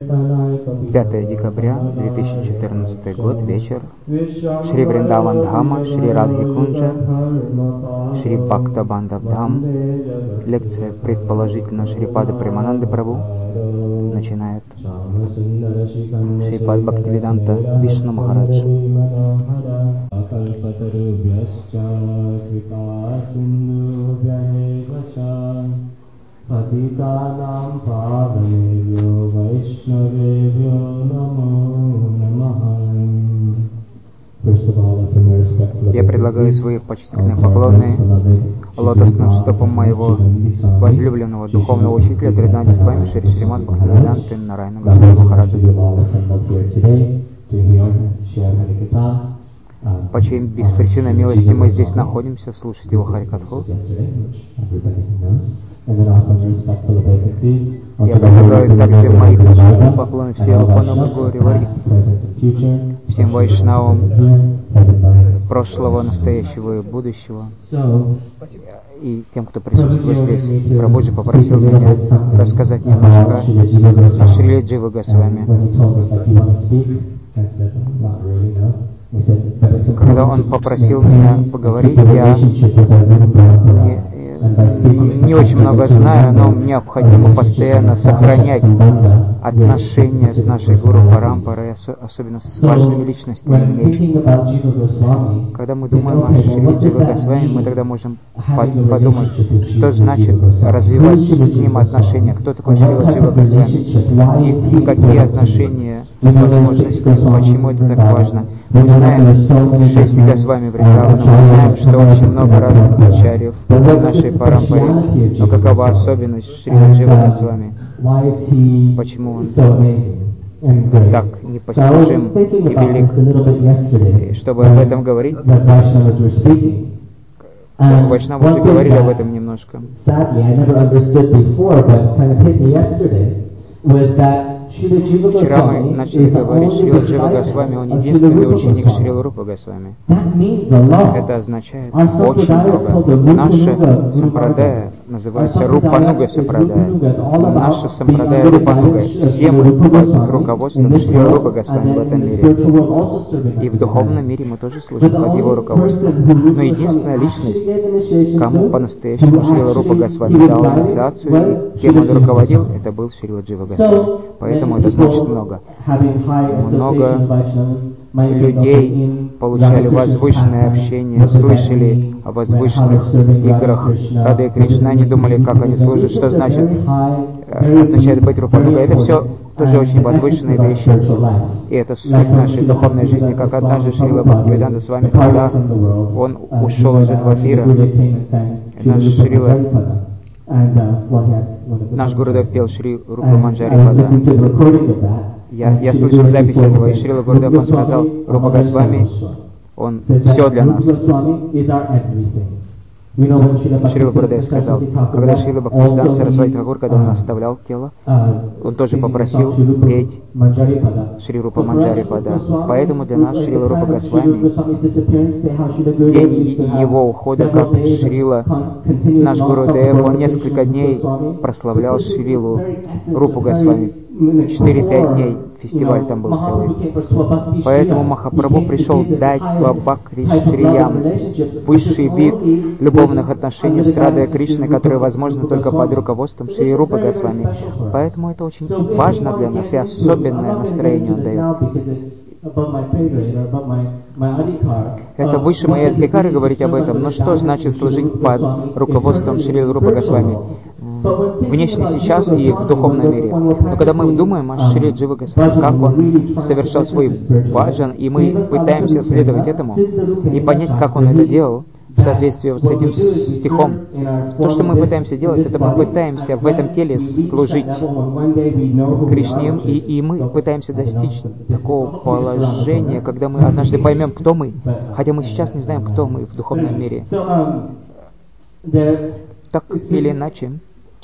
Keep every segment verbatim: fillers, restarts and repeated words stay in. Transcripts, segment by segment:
пятое декабря две тысячи четырнадцатый год, вечер. Шри Вриндаван Дхама, Шри Радхи Кунджа, Шри Бхакта Бандав Дхам. Лекция предположительно Шрипада Премананды Прабху начинает Шрипад Бхактивиданта Вишну Махарадж. Я предлагаю свои почтительные поклоны лотосным стопам моего возлюбленного духовного учителя Тринадхи с вами Шри Шримад Бхактивиданты Нарайана Господа Махараджа, по чьей беспричинной милости мы здесь находимся, слушать его Харикатху. Я предлагаю также мои почтительные поклоны всем Рупанам Гаури, всем вайшнавам прошлого, настоящего и будущего, и тем, кто присутствует здесь. Прабхуджи попросил меня рассказать немножко о Шриле Джива Госвами. Когда он попросил меня поговорить, я не, не очень много знаю, но необходимо постоянно сохранять отношения с нашей Гуру Парампарой, особенно с важными личностями. Когда мы думаем о Шри Джива Госвами, мы тогда можем подумать, что значит развивать с ним отношения, кто такой Шрила Джива Госвами, и какие отношения, возможности, почему это так важно. Мы знаем шесть Госвами Вриндавана, мы знаем, что очень много разных ачарьев в нашей парампаре, но какова особенность Шрила Джива Госвами? Почему он так непостижим и велик? Чтобы об этом говорить, вайшнавы уже говорили об этом немножко. Вчера мы начали говорить, Шрила Джива Госвами, он единственный ученик Шрилы Рупы Госвами. Это означает очень много. Наша сампрадая называется Рупануга сампрадая. Наша сампрадая Рупануга. Все мы под руководством Шрилы Рупы Госвами в этом мире. И в духовном мире мы тоже служим под его руководством. Но единственная личность, кому по-настоящему Шрила Рупа Госвами дал инициацию, и кем он руководил, это был Шрила Джива Госвами. Поэтому это значит много. Много людей получали возвышенное общение, слышали о возвышенных играх Рады и Кришны, они думали, как они служат, что значит, означает быть Рупанугой. Это все тоже очень возвышенные вещи. И это суть нашей духовной жизни, как однажды Шрила Бхактивиданта с вами, когда он ушел из этого мира, наш Шрила Наш Гурудев пел Шри Рупа Манджари Пада. Я, я слышал запись этого, и Шрила Гурудев, он сказал, Рупа Госвами, он все для нас. Шрила Гурудев сказал, когда Шрила Бхактисиданта Сарасвати Тхакур, когда он оставлял тело, он тоже попросил петь Шри Рупа Манджари Пада. Поэтому для нас Шрила Рупа Госвами, в день его ухода, как Шрила, наш Гурудев, он несколько дней прославлял Шрилу Рупу Госвами. четыре-пять дней фестиваль там был целый. Поэтому Махапрабху пришел дать Свабхакти Шриям высший вид любовных отношений с Радой Кришной, которые возможны только под руководством Шри Рупы Госвами. Поэтому это очень важно для нас, и особенное настроение он дает. Это выше моей адхикары говорить об этом, но что значит служить под руководством Шри Рупы Госвами? Внешне сейчас и в духовном мире. Но когда мы думаем о Шри Джива Госвами, как он совершал свой баджан, и мы пытаемся следовать этому и понять, как он это делал, в соответствии вот с этим стихом. То, что мы пытаемся делать, это мы пытаемся в этом теле служить Кришне, и, и мы пытаемся достичь такого положения, когда мы однажды поймем, кто мы, хотя мы сейчас не знаем, кто мы в духовном мире. Так или иначе,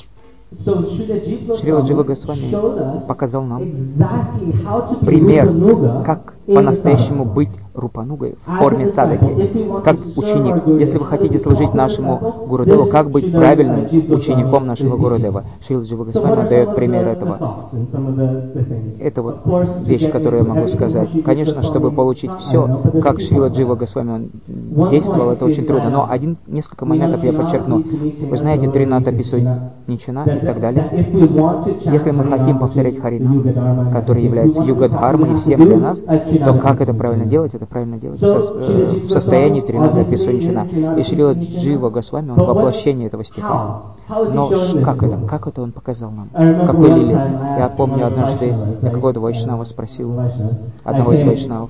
Шрила Джива Госвами показал нам пример, как по-настоящему быть Рупанугой в форме садаки, как ученик. Если вы хотите служить нашему Гурудеву, как быть правильным учеником нашего Гурудева? Шрила Джива Госвами дает пример этого. Это вот вещь, которую я могу сказать. Конечно, чтобы получить все, как Шрила Джива Госвами он действовал, это очень трудно. Но один, несколько моментов я подчеркну. Вы знаете, Трината Писуничана и так далее. Если мы хотим повторять Харинам, который является юга-дхармой и всем для нас, то как это правильно делать? Это правильно делать в, со, э, в состоянии Трината Писуничана. И Шрила Джива Госвами, он воплощение этого стиха. Но как это? Как это он показал нам? В какой лиле? Я помню, однажды я какого-то вайшнава спросил, одного из вайшнавов,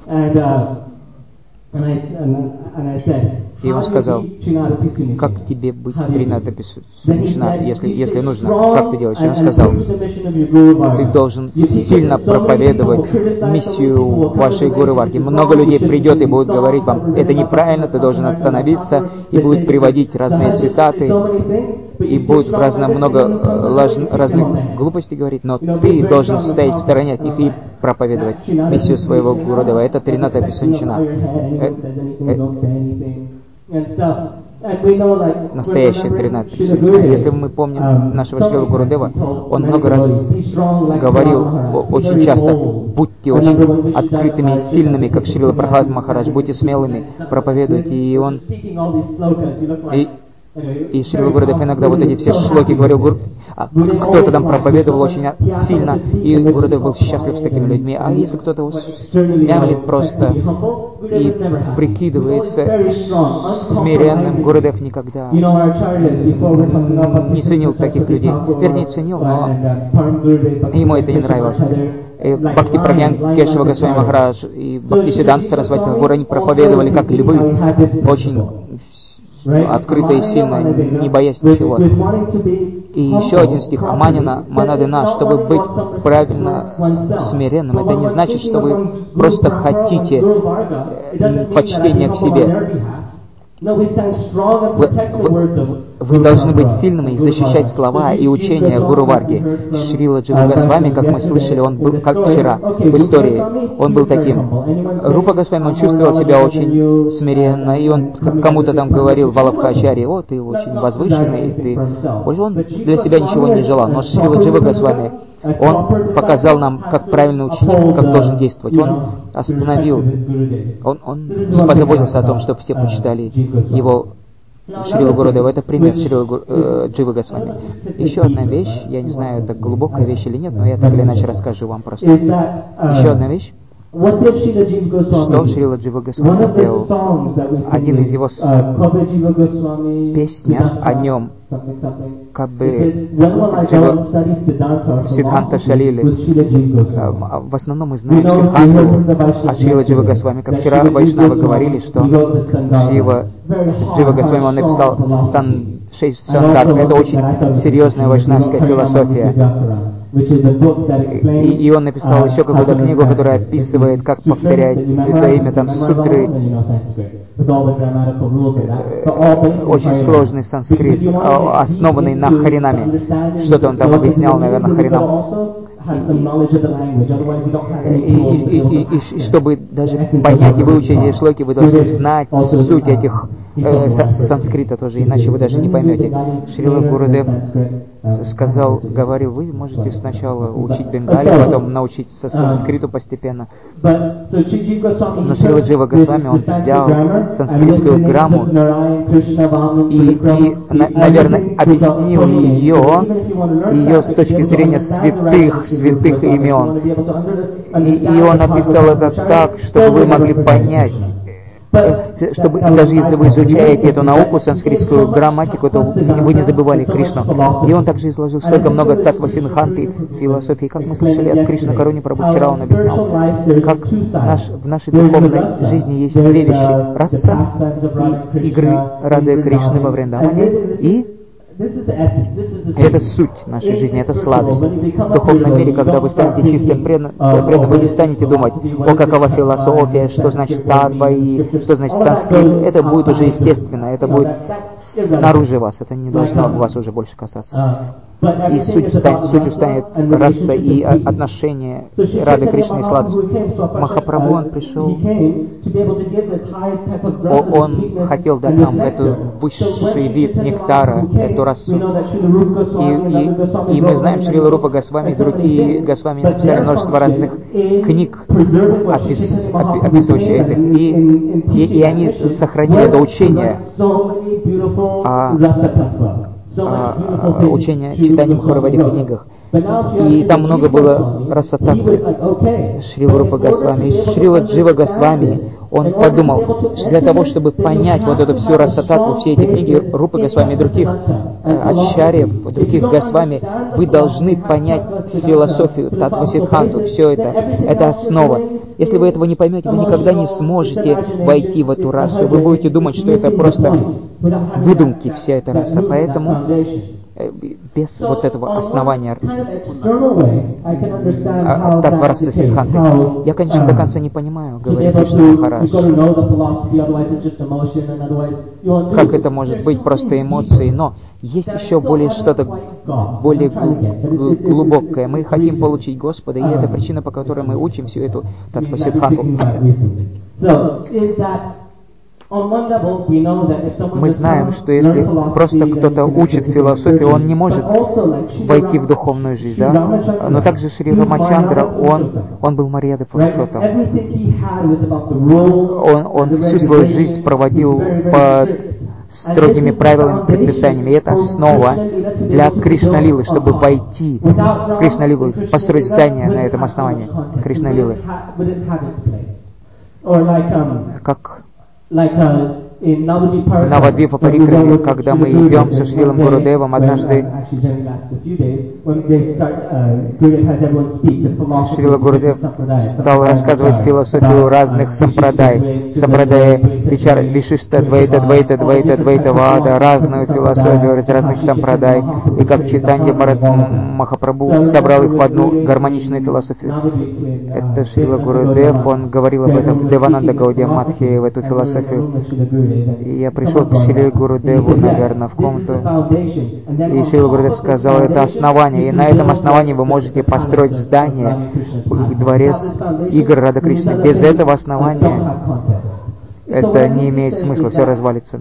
и он сказал, как тебе быть Трината Писуничана, если, если нужно, как ты делаешь? И он сказал, ты должен сильно проповедовать миссию вашей Гуру Варги. Много людей придет и будет говорить вам, это неправильно, ты должен остановиться, и будет приводить разные цитаты, и будет разно, много лаж, разных глупостей говорить, но ты должен стоять в стороне от них и проповедовать миссию своего Гурудева. Это Трината Писуничана. Настоящий Трината Писуничана. Если мы помним нашего Шрила Гурудева, он много раз говорил очень часто, будьте очень открытыми и сильными, как Шрила Прахлад Махарадж, будьте смелыми, проповедуйте. И он... И, И Шрила Гурудев иногда вот эти все шлоки говорил, Гур... а кто-то там проповедовал очень сильно, и Гурудев был счастлив с такими людьми. А если кто-то мямлит просто и прикидывается смиренным, Гурудев никогда не ценил таких людей. Вернее, ценил, но ему это не нравилось. И Бхакти Прагьян Кешава Госвами Махарадж и Бхакти Сиданта Сарасвати Тхакур, они проповедовали как львы, очень открыто и сильно, не боясь ничего. И еще один стих Аманина Манадына, чтобы быть правильно смиренным, это не значит, что вы просто хотите почтения к себе. Вы, вы, вы должны быть сильными и защищать слова и учения Гуру Варги. Шрила Джива Госвами, как мы слышали, он был, как вчера, в истории, он был таким. Рупа Госвами, он чувствовал себя очень смиренно, и он кому-то там говорил, Валабхачари, о, ты очень возвышенный, ты... Он для себя ничего не желал, но Шрила Джива Госвами, он показал нам, как правильный ученик, как должен действовать. Он остановил, он, он позаботился о том, чтобы все почитали его Шрила Гурудева. Это пример Шрила э, Дживы Госвами. Еще одна вещь, я не знаю, это глубокая вещь или нет, но я так или иначе расскажу вам просто. Еще одна вещь. Что Шрила Джива Госвами делал? Один из его песня о нем, Кабе Сиддханта Шалили. В основном мы знаем Сиддханту от Шрила Джива Госвами. Как вчера вайшнавы говорили, что Шрила Джива Госвами он написал Сан Шесть Сандарт. Это очень серьезная вайшнавская философия. И, и он написал еще какую-то книгу, которая описывает, как повторять святое имя, там сутры, очень сложный санскрит, основанный на Харинаме. Что-то он там объяснял, наверное, Харинам. И, и, и, и, и, и чтобы даже понять и выучить эти шлоки, вы должны знать суть этих э, санскрита тоже, иначе вы даже не поймете. Шрила Гурудев сказал, говорил, вы можете сначала учить бенгали, потом научиться санскриту постепенно. Но Шрила Джива Госвами, он взял санскритскую грамму и, и на, наверное, объяснил ее, ее с точки зрения святых, святых имен. И, и он написал это так, чтобы вы могли понять, чтобы даже если вы изучаете эту науку, санскритскую грамматику, то вы не забывали Кришну. И он также изложил столько много татва-сиддханты, философии. Как мы слышали от Кришны Каруни Прабху, вчера он объяснял, как наш, в нашей духовной жизни есть две вещи. Раса и игры Рады Кришны во Вриндаване, и это суть нашей жизни, это сладость. В духовном мире, когда вы станете чистым преданным, вы не станете думать, о, какова философия, что значит татва и что значит санскрит. Это будет уже естественно, это будет снаружи вас, это не должно вас уже больше касаться. и суть станет, сутью станет раса и отношения Рады Кришны и сладость. Махапрабху, он пришел, он хотел дать нам этот высший вид нектара, эту расу. И, и, и мы знаем, Шрила Рупа Госвами и другие Госвами написали множество разных книг, опис, описывающих этих, и, и, и они сохранили это учение о, о, учение читания Махапрабху в этих книгах. И там много было расататвы. Шрила Рупа Госвами, Шрила Джива Госвами, он подумал, что для того, чтобы понять вот эту всю расататву, все эти книги Рупы Госвами и других э, ачарьев, других Госвами, вы должны понять философию, Татва Сиддханту, все это, это основа. Если вы этого не поймете, вы никогда не сможете войти в эту расу. Вы будете думать, что это просто выдумки, вся эта раса. Поэтому без вот этого основания Татва Раса Сиддханты. Я, конечно, до конца не понимаю, говорит Кришна Махарадж, как это может быть просто эмоции, но есть еще более что-то более глубокое. Мы хотим получить Господа, и это причина, по которой мы учим всю эту Татва Сиддханту. Мы знаем, что если просто кто-то учит философию, он не может войти в духовную жизнь, да? Но также Шри Рамачандра, он, он был Марьяда Пурушоттам. Он, он всю свою жизнь проводил под строгими правилами, предписаниями. И это основа для Кришна-лилы, чтобы войти в Кришна-лилу, построить здание на этом основании Кришна-лилы. Как в Навадвипа Парикраме, когда мы идем со Шрилом Гурудевом, однажды Шрила Гурудев стал рассказывать философию разных сампрадай, сампрадай Вичара, Вишишта, Двайта, Двайта, Двайта, Двайта, Вада, разную философию из разных сампрадай, и как Чайтанья Махапрабху собрал их в одну гармоничную философию. Это Шрила Гурудев, он говорил об этом в Девананда Гаудия Мадхи, в эту философию. И я пришел к Шриле Гурудеву, наверное, в комнату, и Шрила Гурудев сказал, это основание, и на этом основании вы можете построить здание, дворец игр Рада Кришны. Без этого основания это не имеет смысла, все развалится.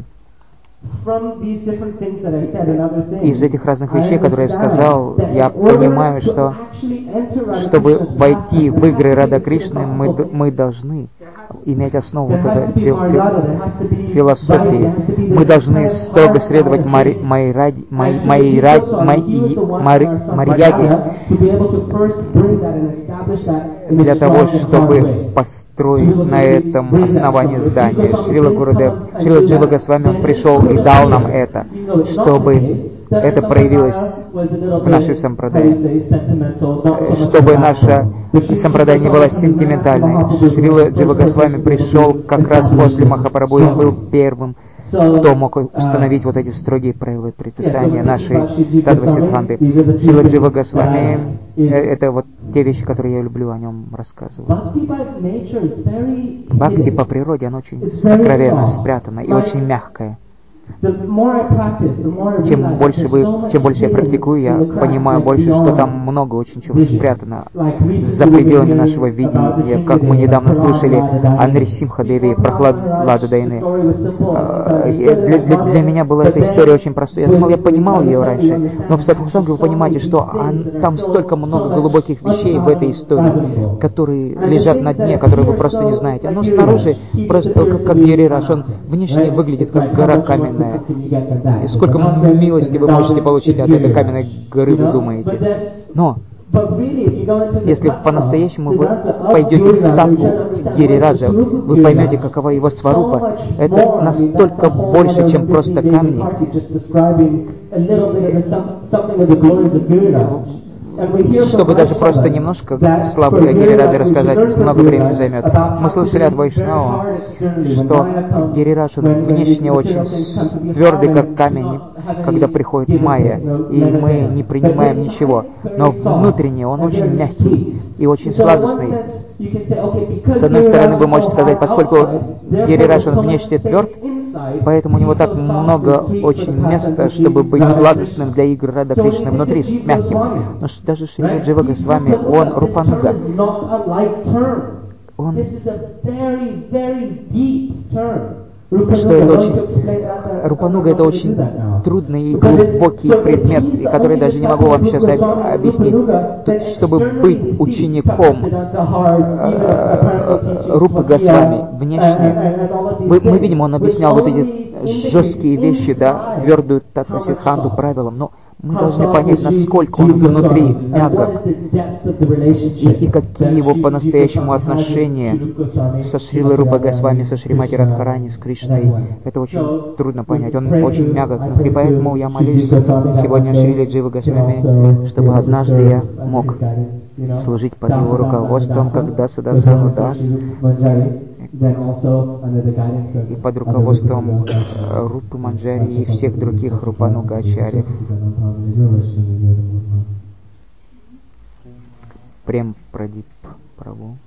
Из этих разных вещей, которые я сказал, я понимаю, что чтобы войти в игры Рада Кришны, мы, мы должны иметь основу вот этой фи, фи, философии. Мы должны строго следовать Мари, Майради, Май, Майради, Май, Мари, Марьяге для того, чтобы построить на этом основании здания. Шрила Гурудев, Шрила Джива Госвами, он пришел и дал нам это, чтобы это проявилось в нашей сампрадае, чтобы наша сампрадая не была сентиментальной. Шрила Джива Госвами пришел как раз после Махапрабху, и он был первым, кто мог установить вот эти строгие правила и предписания нашей Татва Сиддханты. Шрила Джива Госвами — это вот те вещи, которые я люблю о нем рассказывать. Бхакти по природе, оно очень сокровенно спрятано и очень мягкое. Чем больше, вы, чем больше я практикую, я понимаю больше, что там много очень чего спрятано за пределами нашего видения. Как мы недавно слышали о Нрисимха Деви, Прохлада Дайны. Для, для, для меня была эта история очень простой. Я думал, я понимал ее раньше, но в Садхусанге вы понимаете, что он, там столько много глубоких вещей в этой истории, которые лежат на дне, которые вы просто не знаете. Оно снаружи просто как, как Гирираш, он внешне выглядит как гора каменная. И сколько милости вы можете получить от этой каменной горы, вы думаете. Но если по-настоящему вы пойдете в татву Гирираджа, вы поймете, какова его сварупа. Это настолько больше, чем просто камни. Чтобы даже просто немножко славы о Гирираджа рассказать, много времени займет. Мы слышали от Вайшнава, что Гирирадж, он внешне очень твердый, как камень, когда приходит майя, и мы не принимаем ничего. Но внутренне он очень мягкий и очень сладостный. С одной стороны, вы можете сказать, поскольку Гирирадж, он внешне тверд, Поэтому у него так много очень места, чтобы быть сладостным для игр Рада Кришны внутри, с мягким. Но даже Шрила Джива Госвами, он Рупануга. Он... Что это очень... Рупануга — это очень трудный и глубокий предмет, и который даже не могу вам сейчас объяснить. Тут, чтобы быть учеником э, Рупы Госвами внешне, вы, мы видим, он объяснял вот эти жесткие вещи, да, твердую татва-сиддханту правилам, но мы должны понять, насколько он внутри мягок, и, и какие его по-настоящему отношения со Шрилой Рупой Госвами, со Шримати Радхарани, с Кришной. Это очень трудно понять. Он очень мягок внутри, поэтому я молюсь сегодня Шриле Джива Госвами, чтобы однажды я мог служить под его руководством, как Даса Дасану Дас, и под руководством Рупы Манджари и всех других Рупануга Ачарьев. Прем Прадип Прабhu.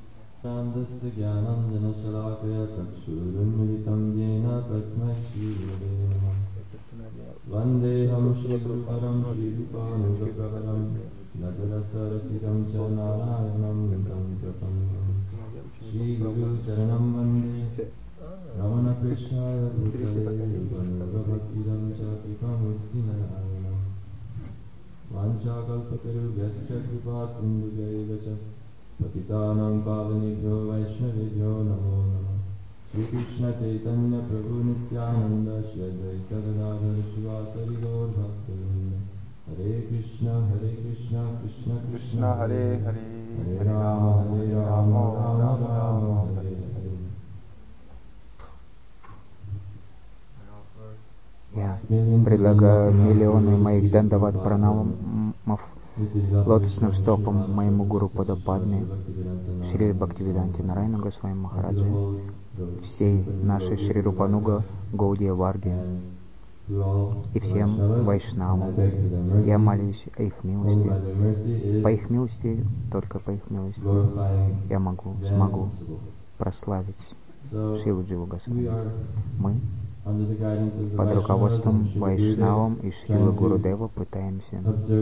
Vandeham Shri Guru Param Shri Rupanugaparam Nagarasarasiram Charanayanam Tantrapannam Shri Guru Charanam Vande Ramana Krishnaya Bhutale Vanugabhakiram Chakripamuddinarayanam Vanchakalpatarubhyascha Kripa Sindhubhaivacha Patitanam Pavanibhyo Vaishnavibhyo Namo Namah Shri Krishna Chaitanya Prabhu Nityananda Shri Advaita Gadadhar Shivasari Gaur Bhaktivinoda Hare Krishna Hare Krishna Krishna Krishna Hare Hare Hare Rama Hare Rama Rama Rama Hare Hare. Я предлагаю миллионы моих дандават пранамов лотосным стопам моему гуру Падападме, Шри Бхактивиданте Нарайану Госвами Махараджи, всей нашей Шри Рупануга Гаудия Варги и всем вайшнавам. Я молюсь о их милости. По их милости, только по их милости, я могу, смогу прославить Шрилу Дживу Госвами. Мы под руководством Вайшнавам и Шрилы Гурудева пытаемся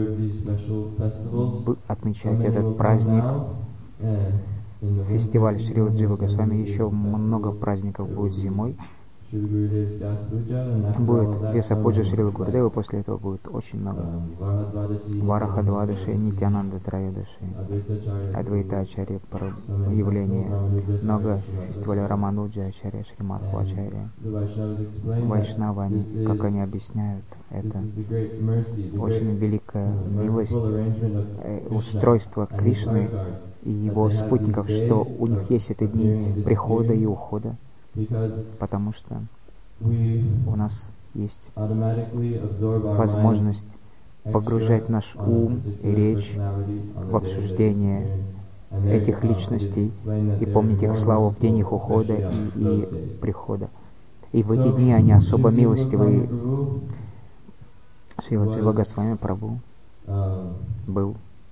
отмечать этот праздник. Фестиваль Шрилы Дживы Госвами, еще много праздников будет зимой. Будет Весапуджа Шрилы Гурудева, после этого будет очень много. Вараха Двадаши, Нитянанда Трайодаши, Адвайта Ачарья явление, много фестиваля Рамануджа Ачарья, Шримадху Ачарья. Вайшнавы, они, как они объясняют, это очень великая милость, э, устройство Кришны и его спутников, что у них есть эти дни прихода и ухода, потому что у нас есть возможность погружать наш ум и речь в обсуждение этих личностей и помнить их славу в день их ухода и, и прихода. И в эти дни они особо милостивые. Шрила Джива Госвами Прабху был,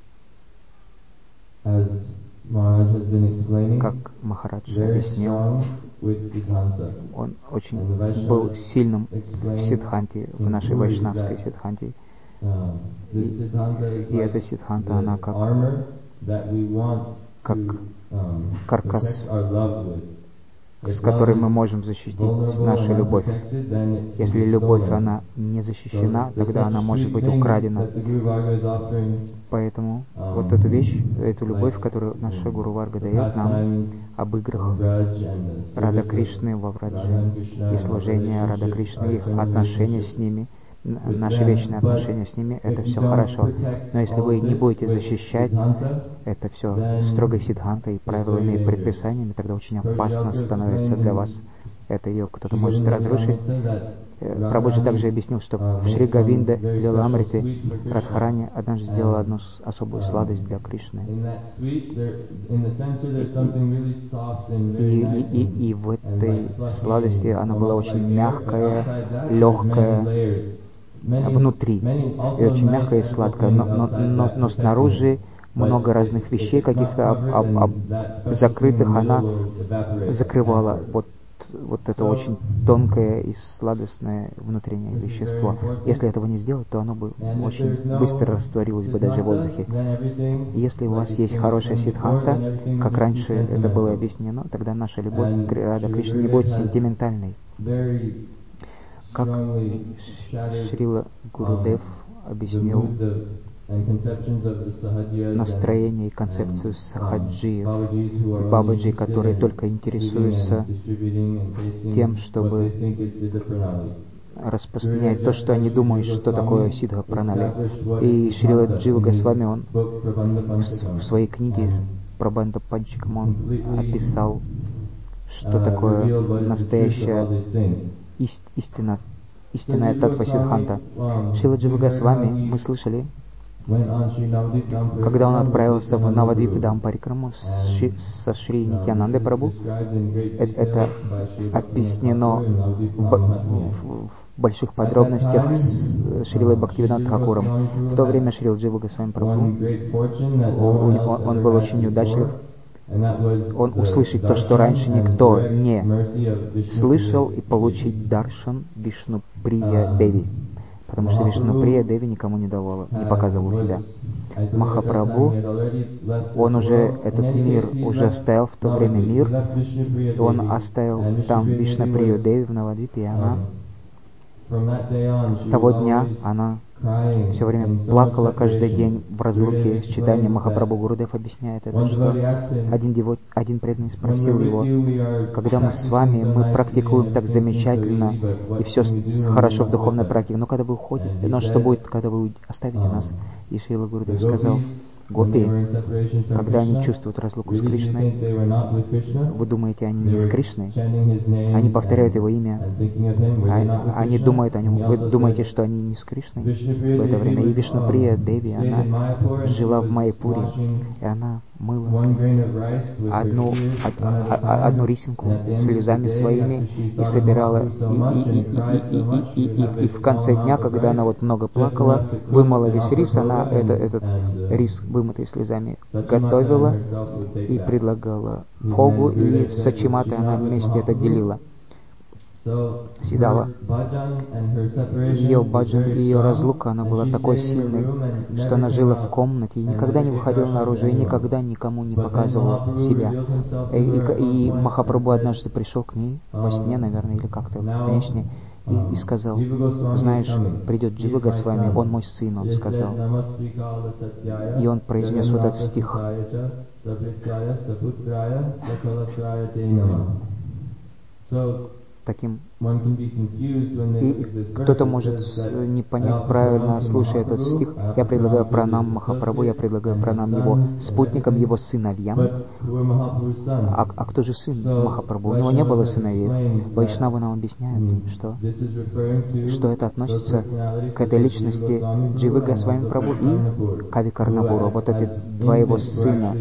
как Махарадж объяснил, он очень был сильным в сиддханте, в нашей вайшнавской сиддханте. И, и эта сиддханта, она как, как каркас, с которой мы можем защитить нашу любовь. Если любовь, она не защищена, тогда она может быть украдена. Поэтому вот эту вещь, эту любовь, которую наша Гуру Варга дает нам об играх Рада Кришны во Враджи и служение Рада Кришны, их отношения с ними, наши вечные отношения с ними, это все хорошо. Но если вы не будете защищать это все строгой сиддхантой, правилами и предписаниями, тогда очень опасно становится для вас. Это ее кто-то может разрушить. Прабхуджи также объяснил, что в Шри Говинда Лиламрите Радхарани однажды сделала одну особую сладость для Кришны. И, и, и, и в этой сладости она была очень мягкая, легкая внутри, и очень мягкая и сладкая, но, но, но, но снаружи много разных вещей, каких-то об, об, об закрытых, она закрывала вот вот это очень тонкое и сладостное внутреннее вещество. Если этого не сделать, то оно бы очень быстро растворилось бы даже в воздухе. И если у вас есть хорошая сиддханта, как раньше это было объяснено, тогда наша любовь к Рада Кришне не будет сентиментальной. Как Шрила Гурудев объяснил настроение и концепцию сахаджиев, бабаджи, которые только интересуются тем, чтобы распространять то, что они думают, что такое сиддха пранали. И Шрила Джива Госвами, он в своей книге Прабандха Панчикам он описал, что такое настоящая истина, истинная татва сиддханта. Шрила Джива Госвами, мы слышали, когда он отправился в Навадвипидам Парикраму со Шри Нитьянандой Прабху, это объяснено в, в, в больших подробностях с Шрилой Бхактивинода Тхакуром. В то время Шрила Джива Госвами Прабху, он, он был очень удачлив. Он услышит то, что раньше никто не слышал, и получить даршан Вишну Прия Деви. Потому что Вишну Прия Деви никому не давала, не показывал себя. Махапрабху, он уже этот мир, уже оставил в то время мир, и он оставил там Вишну Прию Деви в Навадвипе, и она с того дня она все время плакала каждый день в разлуке с читанием. Махапрабху Гурудев объясняет это, что один, девот, один преданный спросил его: когда мы с вами, мы практикуем так замечательно, и все хорошо в духовной практике, но когда вы уходите, но что будет, когда вы оставите нас? И Шрила Гурудев сказал: гопи, когда они чувствуют разлуку с Кришной, вы думаете, они не с Кришной? Они повторяют его имя, а, они думают о нем. Вы думаете, что они не с Кришной в это время? И Вишну Прия Деви, она жила в Майяпуре, и она мыла одну, одну рисинку слезами своими и собирала, и, и, и, и, и, и, и, и в конце дня, когда она вот много плакала, вымыла весь рис, она это, этот рис, вымытый слезами, готовила и предлагала Богу, и с Ачиматой она вместе это делила, съедала. Ее баджан и ее разлука, она была такой сильной, что она жила в комнате и никогда не выходила наружу, и никогда никому не показывала себя. И, и, и Махапрабху однажды пришел к ней во сне, наверное, или как-то внешне, и, и сказал: знаешь, придет Джива Госвами, он мой сын, он сказал. И он произнес вот этот стих. Таким. И кто-то может не понять правильно, слушая этот стих. Я предлагаю пранам Махапрабху, я предлагаю пранам его спутникам, его сыновьям. А, а кто же сын Махапрабху? У него не было сыновей. Вайшнавы нам объясняют, что, что это относится к этой личности Дживы Госвами Прабху и Кави Карнапуру. Вот эти два его сына,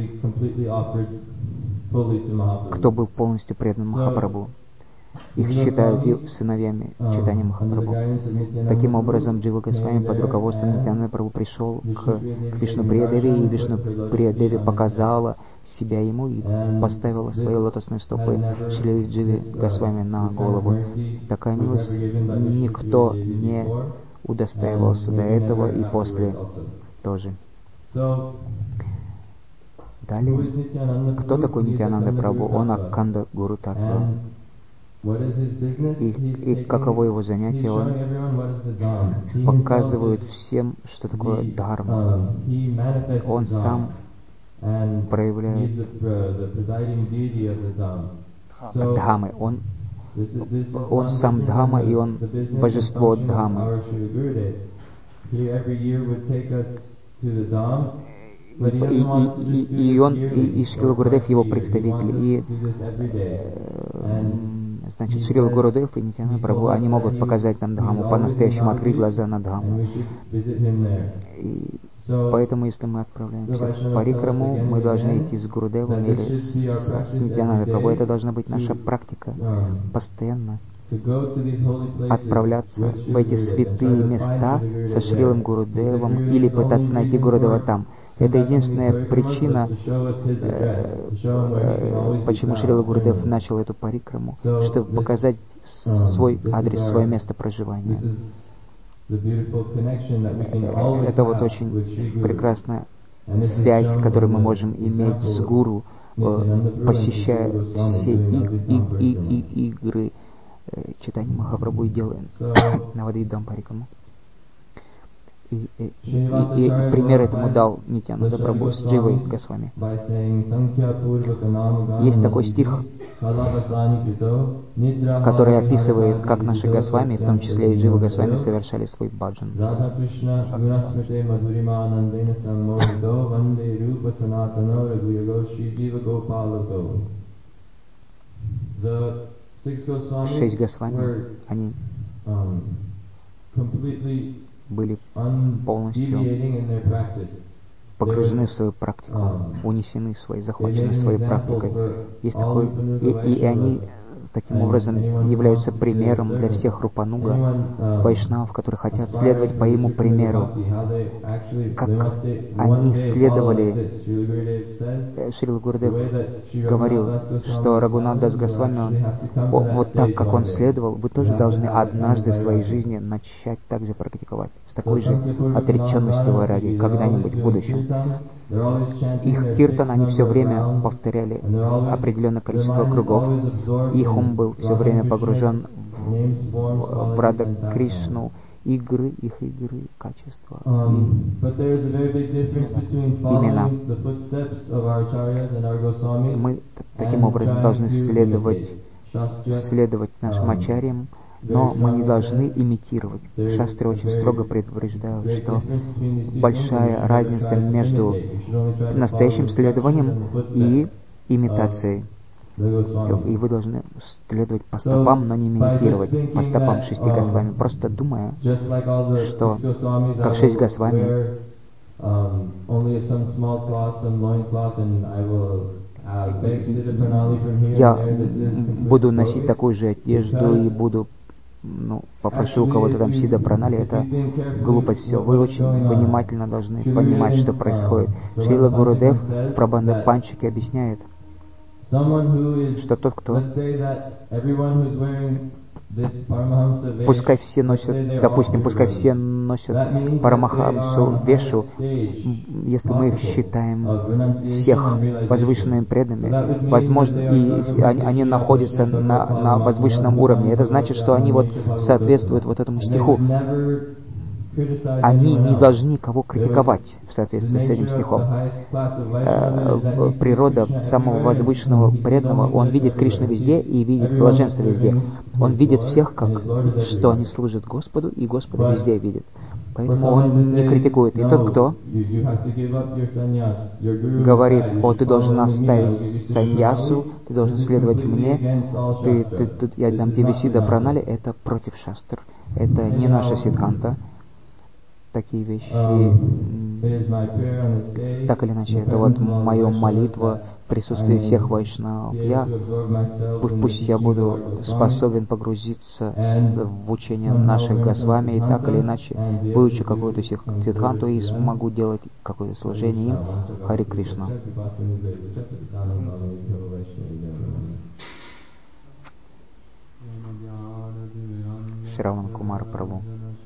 кто был полностью предан Махапрабху. Их считают сыновьями читания Махапрабху. Таким образом, Джива Госвами под руководством Нитьянанды Прабху пришел к, к Вишну Прия Деви, и Вишну Прия Деви показала себя ему и поставила свои лотосные стопы Шри Дживе Госвами на голову. Такая милость никто не удостаивался до этого и после тоже. Далее, кто такой Нитьянанда Прабху? Он Акханда Гуру Татва. И, и каково его занятие? Он показывает всем, что такое дхарма. Он сам проявляет дхамы. Он, он сам дхама, и он божество дхамы. И, и, и, и он, и, и Шрила Гурудев его представитель. И значит, Шрила Гурудев и Нитьянанда Прабху, они могут показать нам Дхаму, по-настоящему открыть глаза на Дхаму. И поэтому, если мы отправляемся в Парикраму, мы должны идти с Гурудевом или с, с Нитьянандой Прабху. Это должна быть наша практика, постоянно отправляться в эти святые места со Шрилом Гурудевом или пытаться найти Гурудева там. Это единственная причина, э, э, почему Шрила Гурудев начал эту парикраму, чтобы показать свой адрес, свое место проживания. Это вот очень прекрасная связь, которую мы можем иметь с Гуру, посещая все и, и, и, и, игры читания Махапрабху и делаем Навадвидам парикраму. И, и, и, и пример этому дал Нитьянанда Прабху с Дживой Госвами. Есть такой стих, который описывает, как наши Госвами, в том числе и Джива Госвами, совершали свой баджан. Шесть Госвами, они были полностью погружены в свою практику, унесены своей, захвачены своей практикой. Есть такой, и, и они таким образом являются примером для всех Рупануга, вайшнавов, которые хотят следовать по ему примеру, как они следовали. Шрила Гурудев говорил, что Рагунат Дас Госвами, он, вот так, как он следовал, вы тоже должны однажды в своей жизни начать так же практиковать, с такой же отреченностью вайраги, когда-нибудь в будущем. Их киртан, они все время повторяли определенное количество кругов, их ум был все время погружен в, в Рада Кришну, игры, их игры, качества и имена. Мы таким образом должны следовать, следовать нашим ачарьям, но мы не должны имитировать. Шастры очень строго предупреждают, что большая разница между настоящим следованием и имитацией. И вы должны следовать по стопам, но не имитировать по стопам шести Госвами, просто думая, что как шесть Госвами, я буду носить такую же одежду и буду, ну, попрошу у кого-то там сида пранали, это глупость все. Вы очень внимательно должны понимать, что происходит. Шрила Гурудев в Прабандха Панчаке объясняет, что тот, кто пускай все носят, допустим, пускай все носят Парамахамсу Вешу, если мы их считаем всех возвышенными преданными, возможно, и они, они находятся на, на возвышенном уровне, это значит, что они вот соответствуют вот этому стиху. Они не должны никого критиковать в соответствии с этим стихом. Э, природа самого возвышенного преданного, он видит Кришну везде и видит блаженство везде. Он видит всех, как что они служат Господу, и Господа везде видит. Поэтому он не критикует. И тот, кто говорит: о, ты должен оставить саньясу, ты должен следовать мне, ты, ты, ты, я дам тебе сида пранали, это против шастр. Это не наша сиддханта. Такие вещи, так или иначе, это вот моя молитва в присутствии всех вайшнавов. Я, пусть я буду способен погрузиться в учение наших Госвами, и так или иначе выучу какую-то сиддханту и смогу делать какое-то служение им. Хари Кришна. Шраван Кумар Прабху.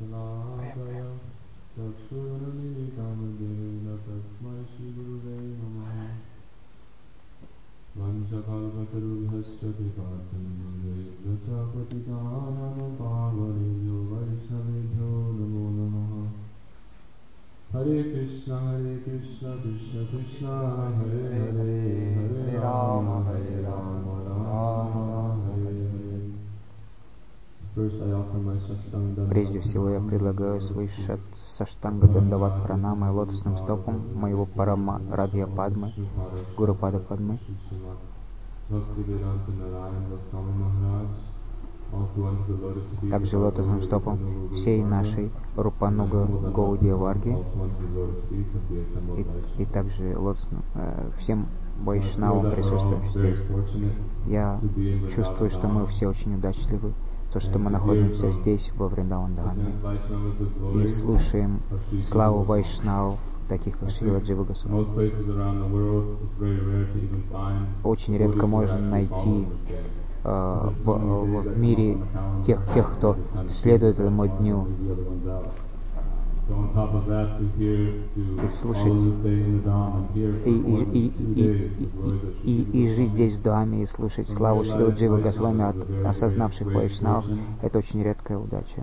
Hare Krishna, Hare Krishna, Krishna Krishna, Hare Hare, Hare Rama, Hare Rama, Rama Hare Hare. Прежде всего я предлагаю свои саштанга дандават пранамы лотосным стопам моего Парама Радхья Падмы, Гуру Пада Падмы, также лотосным стопам всей нашей Рупануга Гаудия Варги, и, и также лотосным, э, всем вайшнавам, присутствующим здесь. Я чувствую, что мы все очень удачливы, то, что мы находимся здесь, во Вриндаван-Дхаме, и слушаем славу вайшнавов таких как Шрила Джива Госвами. Очень редко можно найти э, в, в мире тех, тех, кто следует этому дню. И слушать, и, и, и, и, и, и жить здесь в Дхаме, и слушать славу Шрила Джива Госвами от осознавших вайшнавов, это очень редкая удача.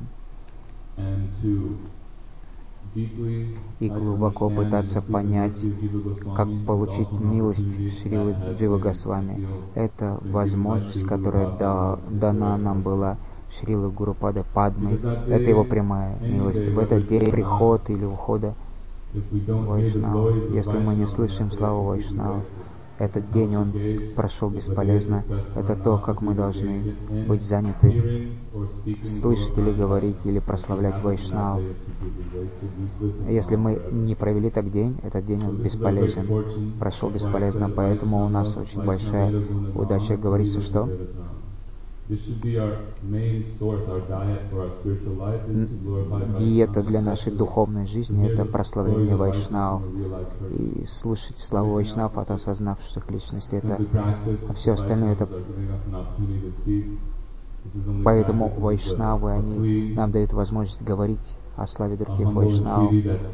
И глубоко пытаться понять, как получить милость Шрилы Джива Госвами. Это возможность, которая да, дана нам была Шрилы Гурупада Падмой. Это его прямая милость. В этот день прихода или ухода Вайшнава, если мы не слышим славу Вайшнавов, этот день он прошел бесполезно. Это то, как мы должны быть заняты, слышать или говорить, или прославлять Вайшнавов. Если мы не провели так день, этот день он бесполезен, прошел бесполезно. Поэтому у нас очень большая удача. Говорится, что диета для нашей духовной жизни — это прославление вайшнавов. И слушать славу вайшнавов от осознавших личностей — это, а все остальное — это... Поэтому вайшнавы, они нам дают возможность говорить о славе других вайшнавов,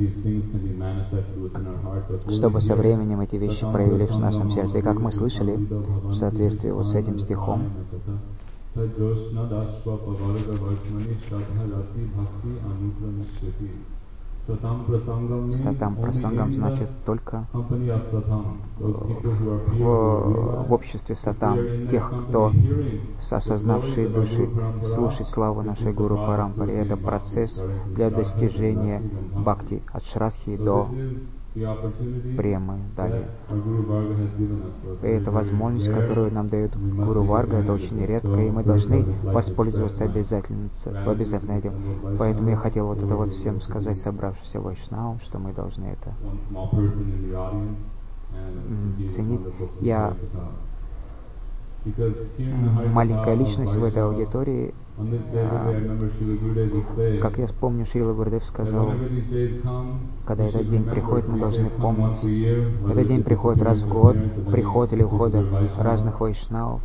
чтобы со временем эти вещи проявились в нашем сердце. И как мы слышали, в соответствии вот с этим стихом, Сатам прасангам значит только в, в обществе сатам, тех, кто осознавшие души, слушать славу нашей Гуру Парампаре. Это процесс для достижения бхакти от шрадхи до премы далее. И это возможность, которую нам дает Гуру Варга, это очень редко, и мы должны воспользоваться обязательно, обязательно этим. Поэтому я хотел вот это вот всем сказать, собравшимся вайшнавам, что мы должны это ценить. Я маленькая личность в этой аудитории. Как я помню, Шрила Гурудев сказал, когда этот день приходит, мы должны помнить. Этот день приходит раз в год, приход или ухода разных вайшнавов.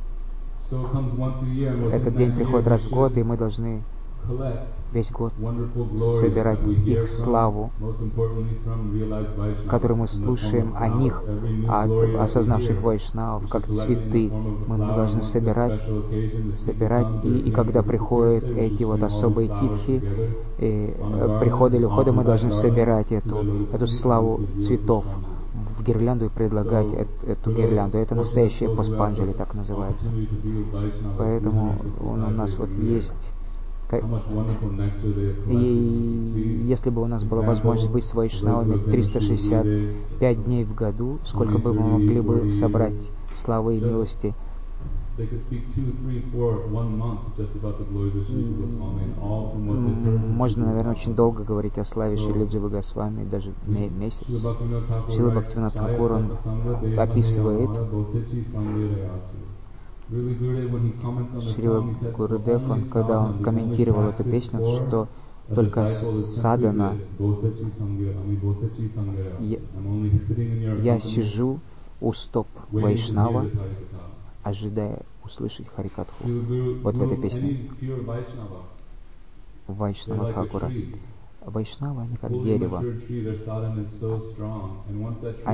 Этот день приходит раз в год, и мы должны весь год собирать их славу, которую мы слушаем о них, от осознавших вайшнавов, как цветы. Мы, мы должны собирать, собирать и, и когда приходят эти вот особые титхи, и, э, приходы или уходы, мы должны собирать эту, эту славу цветов в гирлянду и предлагать эту, эту гирлянду. Это настоящее пуспанджали, так называется. Поэтому он, у нас вот есть... И если бы у нас была возможность быть с вайшнавами триста шестьдесят пять дней в году, сколько бы мы могли бы собрать славы и милости? Можно, наверное, очень долго говорить о славе Шрилы Дживы Госвами, даже месяц. Шрила Бхактивинода Тхакур, он описывает, Шрила Гурудев, он, когда он комментировал эту песню, что только садана, я, я сижу у стоп Вайшнава, ожидая услышать Харикатху. Вот в этой песне Вайшнава Тхакура. Вайшнавы, они как дерево. А,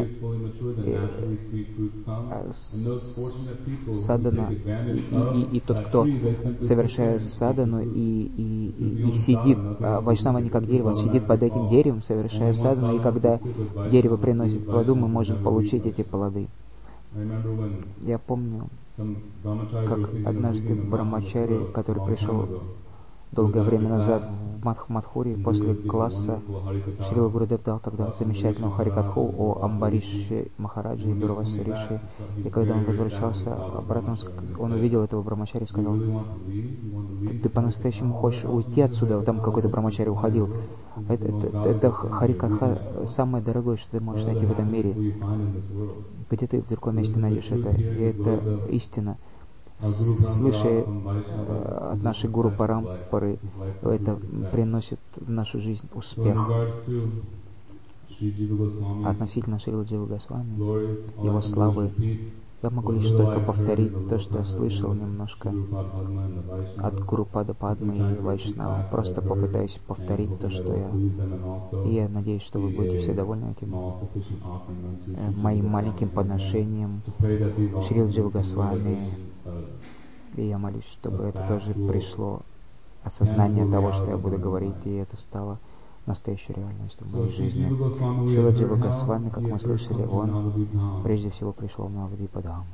э, садана и, и, и, и тот, кто совершает садану и, и, и, и сидит, вайшнава не как дерево, он сидит под этим деревом, совершая садану, и когда дерево приносит плоду, мы можем получить эти плоды. Я помню, как однажды Брамачари, который пришел долгое время назад в Мадхмадхури, после класса Шрила Гурудев дал тогда замечательную Харикатху о Амбарише Махараджи и Дурвасе Риши. И когда он возвращался обратно, он увидел этого Брамачари и сказал: ты, ты по-настоящему хочешь уйти отсюда? Там какой-то Брамачари уходил. Это, это, это Харикатха самое дорогое, что ты можешь найти в этом мире. Где ты в другом месте найдешь это? И это истина. Слыша от нашей Гуру Парампары, это приносит в нашу жизнь успех. Относительно Шрилы Дживы Госвами, его славы, я могу лишь только повторить то, что я слышал немножко от Гуру Пада Падмы и Вайшнава. Просто попытаюсь повторить то, что я... И я надеюсь, что вы будете все довольны этим э, моим маленьким подношением Шрилы Дживы Госвами. И я молюсь, чтобы это тоже пришло осознание того, что я буду говорить, и это стало настоящей реальностью в моей жизни. Шрила Джива Госвами, как мы слышали, он прежде всего пришел в Навадвипа-дхаму.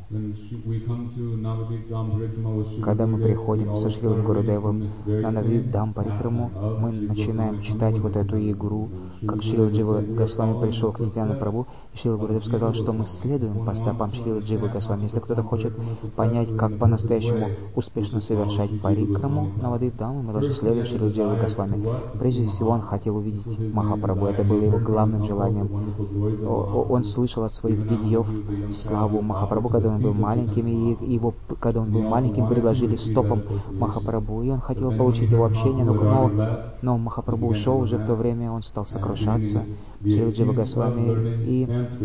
Когда мы приходим со Шрилой Гурудевом на Навадвип-дхам Парикраму, мы начинаем читать вот эту игру, как Шрила Джива Госвами пришел к Нитьянанда Прабху, и Шрила Гурудев сказал, что мы следуем по стопам Шрилы Дживы Госвами. Если кто-то хочет понять, как по-настоящему успешно совершать Парикраму Навадвип-дхаму, мы должны следовать Шриле Дживы Госвами. Прежде всего, он хотел увидеть Махапрабху. Это было его главным желанием. Он слышал от своих дядьев славу Махапрабху, когда он был маленьким, и его, когда он был маленьким, предложили стопам Махапрабху, и он хотел получить его общение, но, но, но Махапрабху ушел уже в то время, он стал сокрушаться, Шрила Джива Госвами, и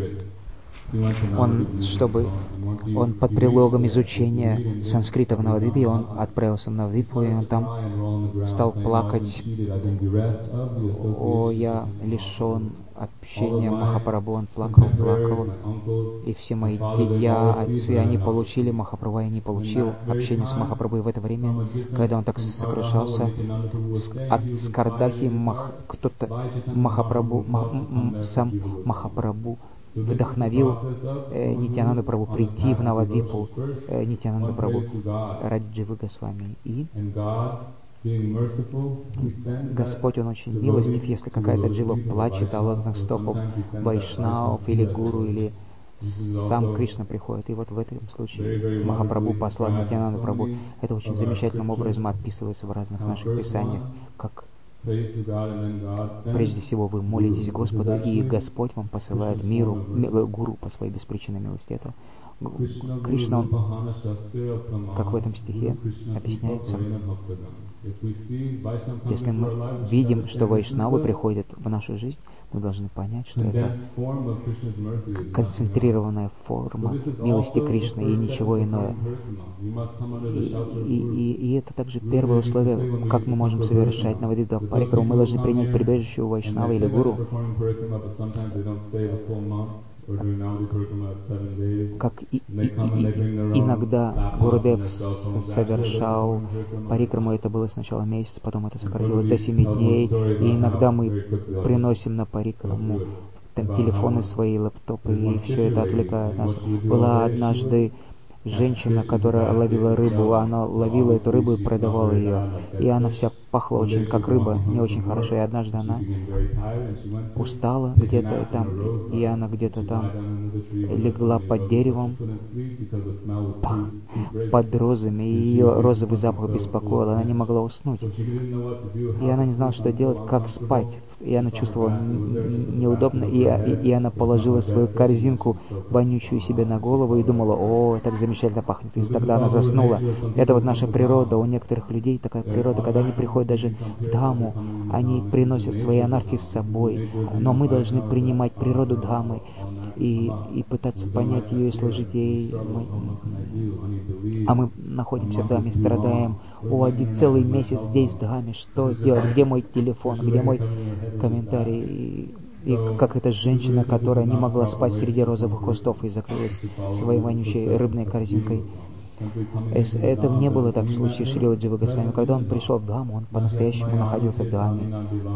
он, чтобы он под предлогом изучения санскрита в Навадвипе, он отправился в Навадвипу, и он там стал плакать: «О, я лишен общения Махапрабху». Он плакал, плакал, и все мои дядья, отцы, они получили Махапрабху, я не получил общение с Махапрабху. И в это время, когда он так сокрушался, от Скардахи Мах, кто-то Махапрабху, Мах, сам Махапрабху вдохновил э, Нитьянанду Прабху прийти в Навадвипу, э, Нитьянанду Прабху ради Дживы Госвами. И Господь, Он очень милостив. Если какая-то джива плачет о лотосных стопах Вайшнав или Гуру, или сам Кришна приходит. И вот в этом случае Махапрабху послал Нитьянанду Прабху. Это очень замечательным образом описывается в разных наших писаниях, как прежде всего вы молитесь Господу, и Господь вам посылает миру, Гуру по своей беспричинной милости. Это Кришна, он, как в этом стихе объясняется, если мы видим, что вайшнавы приходят в нашу жизнь, мы должны понять, что это концентрированная форма милости Кришны и ничего иное. И, и, и, и это также первое условие, как мы можем совершать Навадвипа Парикраму. Мы должны принять прибежище у вайшнава или гуру. Как и, и, и, и, иногда Гурудев совершал парикраму, это было сначала месяц, потом это сократилось до семи дней, и иногда мы приносим на парикраму там телефоны свои, лэптопы, и все это отвлекает нас. Была однажды женщина, которая ловила рыбу, она ловила эту рыбу и продавала ее, и она вся пахла очень как рыба, не очень хорошо, и однажды она устала где-то, и там, и она где-то там легла под деревом, под розами, и ее розовый запах беспокоил, она не могла уснуть, и она не знала, что делать, как спать, и она чувствовала неудобно, и, и, и она положила свою корзинку вонючую себе на голову и думала: о, так замечательно пахнет, и тогда она заснула. Это вот наша природа, у некоторых людей такая природа, когда они приходят даже в Дхаму, они приносят свои анархии с собой, но мы должны принимать природу Дхамы и, и пытаться понять ее и служить ей. Мы, а мы находимся в Дхаме, страдаем: о, один целый месяц здесь в Дхаме, что делать, где мой телефон, где мой комментарий, и, и как эта женщина, которая не могла спать среди розовых кустов и закрылась своей вонючей рыбной корзинкой. Это не было так в случае Шрилы Дживы Госвами. Когда он пришел в Дхаму, он по-настоящему находился в Дхаме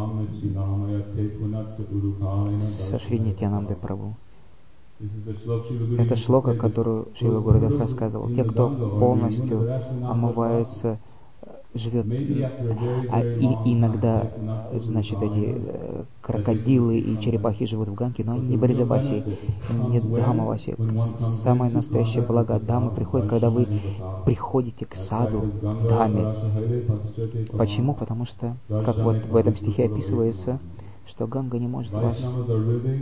со Шри Нитьянандой Прабху. Это шлока, которую Шрила Гурудев рассказывал. Те, кто полностью омывается, живет, а и иногда, значит, эти э, крокодилы и черепахи живут в Ганге, но они не Бриджаваси, не Дхамаваси. Самое настоящее благо Дхамы приходит, когда вы приходите к саду в Дхаме. Почему? Потому что, как вот в этом стихе описывается, что Ганга не может вас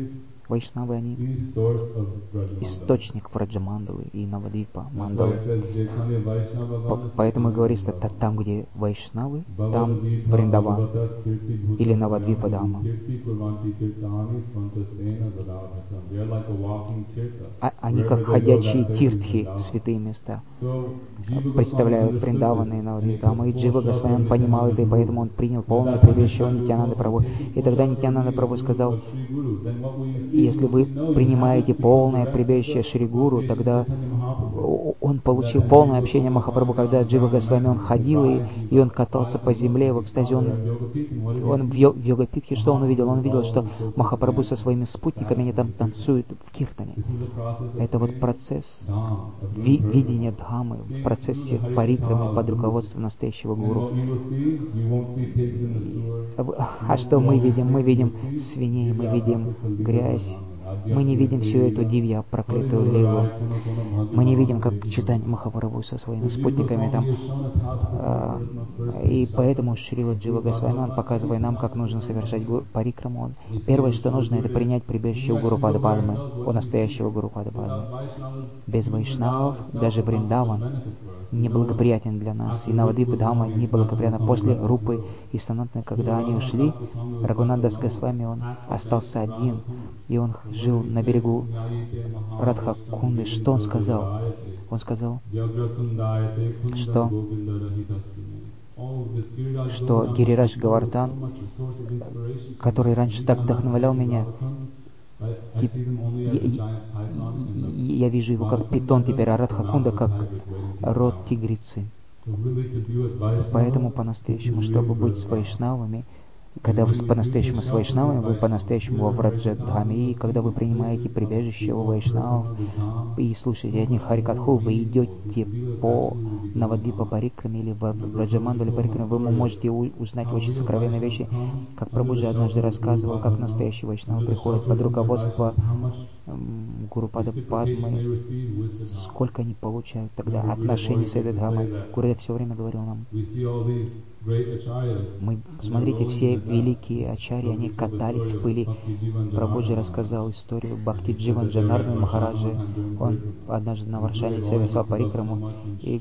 Вайшнавы, они the source of Brajamandala. источник Враджамандалы и Навадвипа That's why Мандалы. it says, Jetanya Vaishnava По- Vanasi Поэтому говорится, Vrindavan. та- там, где Вайшнавы, там Bhavadvita Вриндаван Bhagavatas Tirthi Bhuta или Навадвипа Swayam Дама. Tirthi Kurvanti Tirthani Svantasena Vadabhatam. They are like a walking tirtha. А- Они Wherever как they go, ходячие that place is тиртхи, Vrindavan. святые места. So, Jiva Goswami Представляют understood Вриндаваны и this, and he Навадвипа took Дамы. И full Джива shelter Госвами in понимал это, и Nityananda поэтому Prabhu. он принял And at полное that time, прибежище у Nityananda Нитянанды Prabhu Прабху. said, "Taking И full тогда shelter Нитянанда in the Прабху Guru сказал, of Sri Guru, then what will you see? если You will вы see, no, you принимаете haven't become полное direct прибежище association Шри Гуру, with тогда Chaitanya Mahaprabhu. о- он That получил time полное Jiva общение Goswami Махапрабху, climbed когда down Джива the Госвами, он mountain, ходил, и, revived и он Jiva, катался revived по the земле Lord. в He экстазе. saw Он, the Yoga Pith, and what did он в, he йо- see? в йога-питхе, что он увидел? Он увидел, что Mahaprabhu is Махапрабху со dancing, своими спутниками, они там dancing in танцуют Kirtan. в киртане. This is the process of Это вот seeing процесс Dham, of ви- doing видения Parikramā. Дхамы в Seeing through процессе the парикрамы Harikatha под of Guru. руководством настоящего And гуру. what you will see, you won't see pigs in the sewer. А вы- You а won't что see мы all these видим? Мы things. видим You'll see свиней, мы Divya видим Prakrita Lila грязь, Vrindavan, мы не Adhyatmika видим всю эту Lila, дивья проклятую Harinala лилу. Rai Kono Kono Bhagi Мы не видим, как Mahaprabhu читание Bhagi. Махапрабху со So своими Jiva спутниками там. Goswami has shown us how to perform А, Parikramā. First И take поэтому shelter Шрила in Джива Guru Госвами, он Bhagavan, показывает нам, как нужно совершать гу- парикраму. Он- Первое, что нужно, это принять прибежище у Гуру Пада Падмы, у настоящего Гуру Пада Падмы. Без вайшнавов даже Вриндаван неблагоприятен для нас, и Навадвипа Дхама неблагоприятна. После Рупы и Санатаны, когда они ушли, Рагунандас Госвами, он остался один, и он жил на берегу Радха-кунды. Что он сказал? Он сказал, что, что Гирирадж Гавардхан, который раньше так вдохновлял меня, тип- я, я- я вижу его как питон теперь, а Радха-кунда как род тигрицы. Поэтому по-настоящему, чтобы быть с вайшнавами, когда вы по-настоящему с вайшнавами, вы по-настоящему во Враджадхаме, и когда вы принимаете прибежище у вайшнавов и слушаете от них Харикатху, вы идете по Навадвипа Парикраме или в Враджамандале Парикраме, вы можете у- узнать очень сокровенные вещи. Как Прабхуджи однажды рассказывал, как настоящий вайшнав приходит под руководство м, Гурупада Падмы, сколько они получают тогда отношений с этой Дхамой. Гурудев все время говорил нам, мы, смотрите, все великие ачарьи, они катались в пыли. Прабхуджи рассказал историю Бхакти Дживан Джанардана Махараджи. Он однажды на Варшане совершал парикраму, и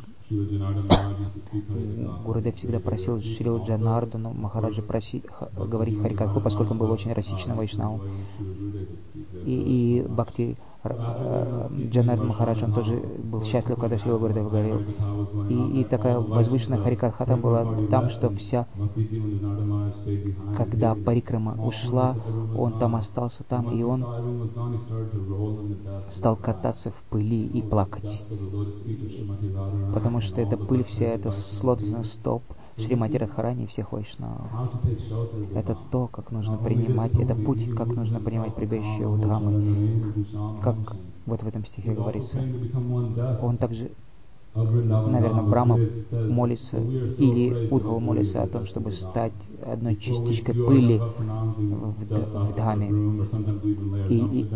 Гурудев всегда просил Шрилу Джанардану Махараджа просить, ха, говорить Харикатху, поскольку он был очень рассеченным вайшнавом. И, и Бхакти э, Джанардан Махарадж, он тоже был счастлив, когда Шрила Гурудев говорил. И, и такая возвышенная Харикатха там была, там, что вся, когда парикрама ушла, он там остался там, и он стал кататься в пыли и плакать. Потому что эта пыль вся, это с лотосных стоп Шримати Радхарани и всех вайшнавов. Это то, как нужно принимать, это путь, как нужно принимать прибежище у Дхамы. Как вот в этом стихе говорится. Он также, наверное, Брахма молится, или Удхава молится о том, чтобы стать одной частичкой пыли в, в Дхаме. И, и,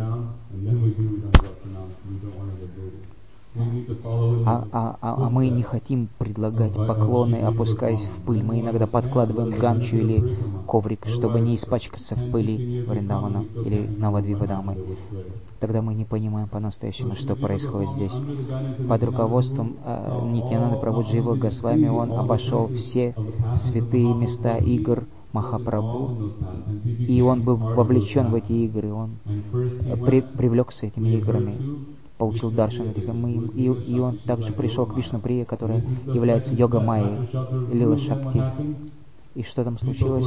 А, а, а, а мы не хотим предлагать поклоны, опускаясь в пыль. Мы иногда подкладываем гамчу или коврик, чтобы не испачкаться в пыли Вриндавана или Навадвипа Дамы. Тогда мы не понимаем по-настоящему, что происходит здесь. Под руководством э, Нитьянанды Прабху Джива Госвами он обошел все святые места игр Махапрабху, и он был вовлечен в эти игры, он при, привлекся этими играми, получил даршан этих, и, и он также пришел к Вишну-прие, которая является йога-майей, Лила Шакти. И что там случилось?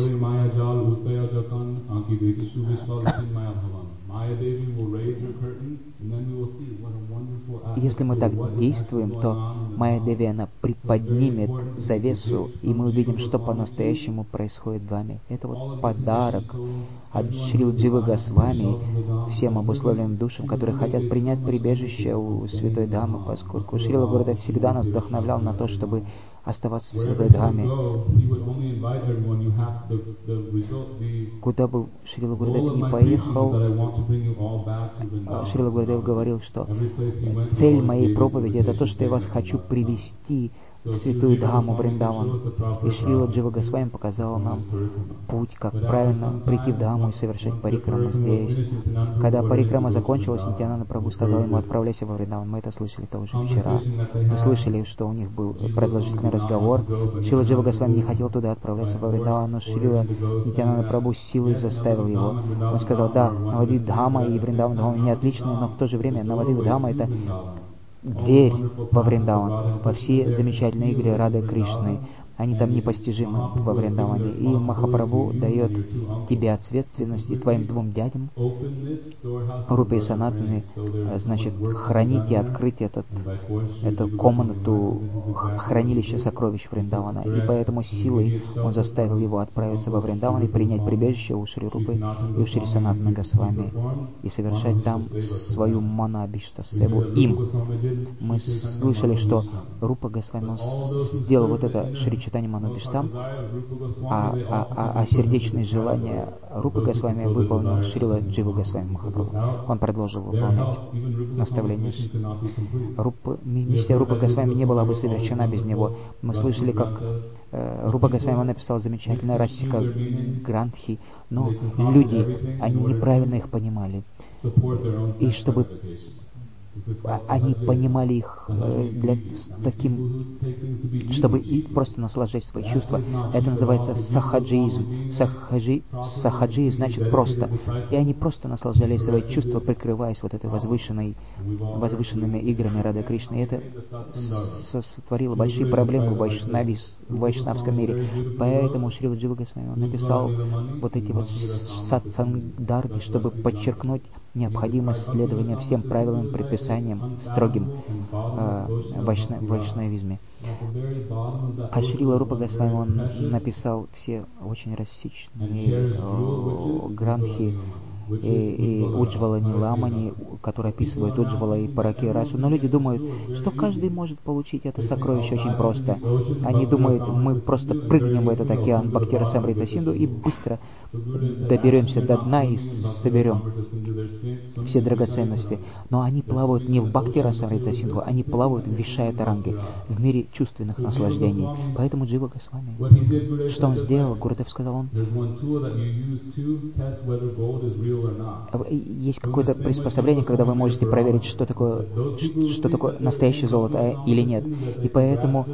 Если мы так действуем, то Майя Деви, она приподнимет завесу, и мы увидим, что по-настоящему происходит в вами. Это вот подарок от Шрила Дживы Госвами всем обусловленным душам, которые хотят принять прибежище у Святой Дхамы, поскольку Шрила Гурудев всегда нас вдохновлял на то, чтобы оставаться в Святой Дхаме. Куда бы Шрила Гурудев не поехал, Шрила Гурудев говорил, что цель моей проповеди — это то, что я вас хочу привести в святую Дхаму Вриндаван. И Шрила Джива Госвами показал нам путь, как правильно прийти в Дхаму и совершить парикраму здесь. Когда парикрама закончилась, Нитьянанда Прабху сказал ему: отправляйся во Вриндаван. Мы это слышали тоже вчера. Мы слышали, что у них был продолжительный разговор. Шрила Джива Госвами не хотел туда отправляться во Вриндаван, но Шрила Нитьянанда Прабху силой заставил его. Он сказал: да, Навадвип Дхама и Вриндаван Дхама не отличные, но в то же время Навадвип Дхама — это дверь во Вриндаван, во все замечательные игры Рады Кришны. Они там непостижимы во Вриндаване. И Махапрабху дает тебе ответственность и твоим двум дядям, Рупе и Санатане, значит, хранить и открыть этот, эту комнату хранилища сокровищ Вриндавана. И поэтому силой он заставил его отправиться во Вриндаван и принять прибежище у Шри Рупы и у Шри Санатаны Госвами и совершать там свою манабишта, севу им. Мы слышали, что Рупа Госвами он сделал вот это Шри Чайтанья Манабиштам, а, а, а, а сердечные желания Рупы Госвами выполнил Шрила Джива Госвами Махапрабху. Он продолжил выполнять наставления. Рупа, миссия Рупы Госвами не была бы совершена без него. Мы слышали, как э, Рупа Госвами написал замечательное Расика Грантхи, но люди, они неправильно их понимали. И чтобы они понимали их э, для таким, чтобы и просто наслаждать свои чувства. Это называется сахаджиизм. Сахаджи, сахаджи значит просто. И они просто наслаждались свои чувства, прикрываясь вот этой возвышенной, возвышенными играми Рады Кришны. И это сотворило большие проблемы в, вайшнави, в вайшнавском мире. Поэтому Шрила Джива Госвами он написал вот эти вот сатсандарги, чтобы подчеркнуть необходимость следования всем правилам, предписаниям, строгим э, вайшна, вайшнавизме. А Шрила Рупа Госвами он написал все очень рассеченные э, грантхи и, и Уджвала Ниламани, которые описывают Уджвала и Параки Расу. Но люди думают, что каждый может получить это сокровище очень просто. Они думают, мы просто прыгнем в этот океан Бхактирасамрита Синду и быстро доберемся до дна и соберем все драгоценности. Но они плавают не в Бхактирасамрита Синдху, они плавают в Вишая-таранге, в мире чувственных наслаждений. Поэтому Джива Госвами, что он сделал? Гурудев сказал, он есть какое-то приспособление, когда вы можете проверить, что такое, что такое настоящее золото или нет. И поэтому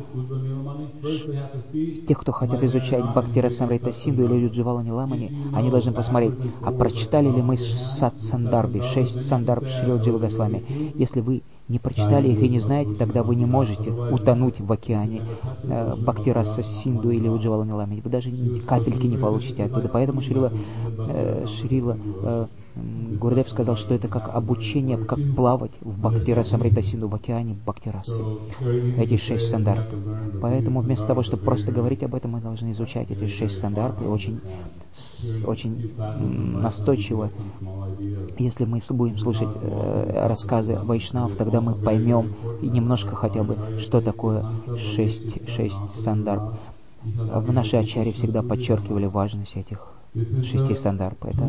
тех, кто хотят изучать Бхактирасамрита Синду или Уджвала Ниламани, они должны посмотреть, а прочитали ли мы Сат Сандарби, шесть Сандарб Шрила Джива Госвами. Если вы не прочитали их и не знаете, тогда вы не можете утонуть в океане э, Бхактираса Синду или Уджвала Ниламани. Вы даже капельки не получите оттуда. Поэтому Шрила, э, Шрила э, Гурудев сказал, что это как обучение, как плавать в Бхактирасамрита Синду, в океане Бхактирасы. Эти шесть сандарб. Поэтому вместо того, чтобы просто говорить об этом, мы должны изучать эти шесть сандарб и очень, очень настойчиво. Если мы будем слушать э, рассказы вайшнав, тогда мы поймем и немножко хотя бы, что такое шесть, шесть сандарб. В нашей ачарье всегда подчеркивали важность этих шести сандарб. Это,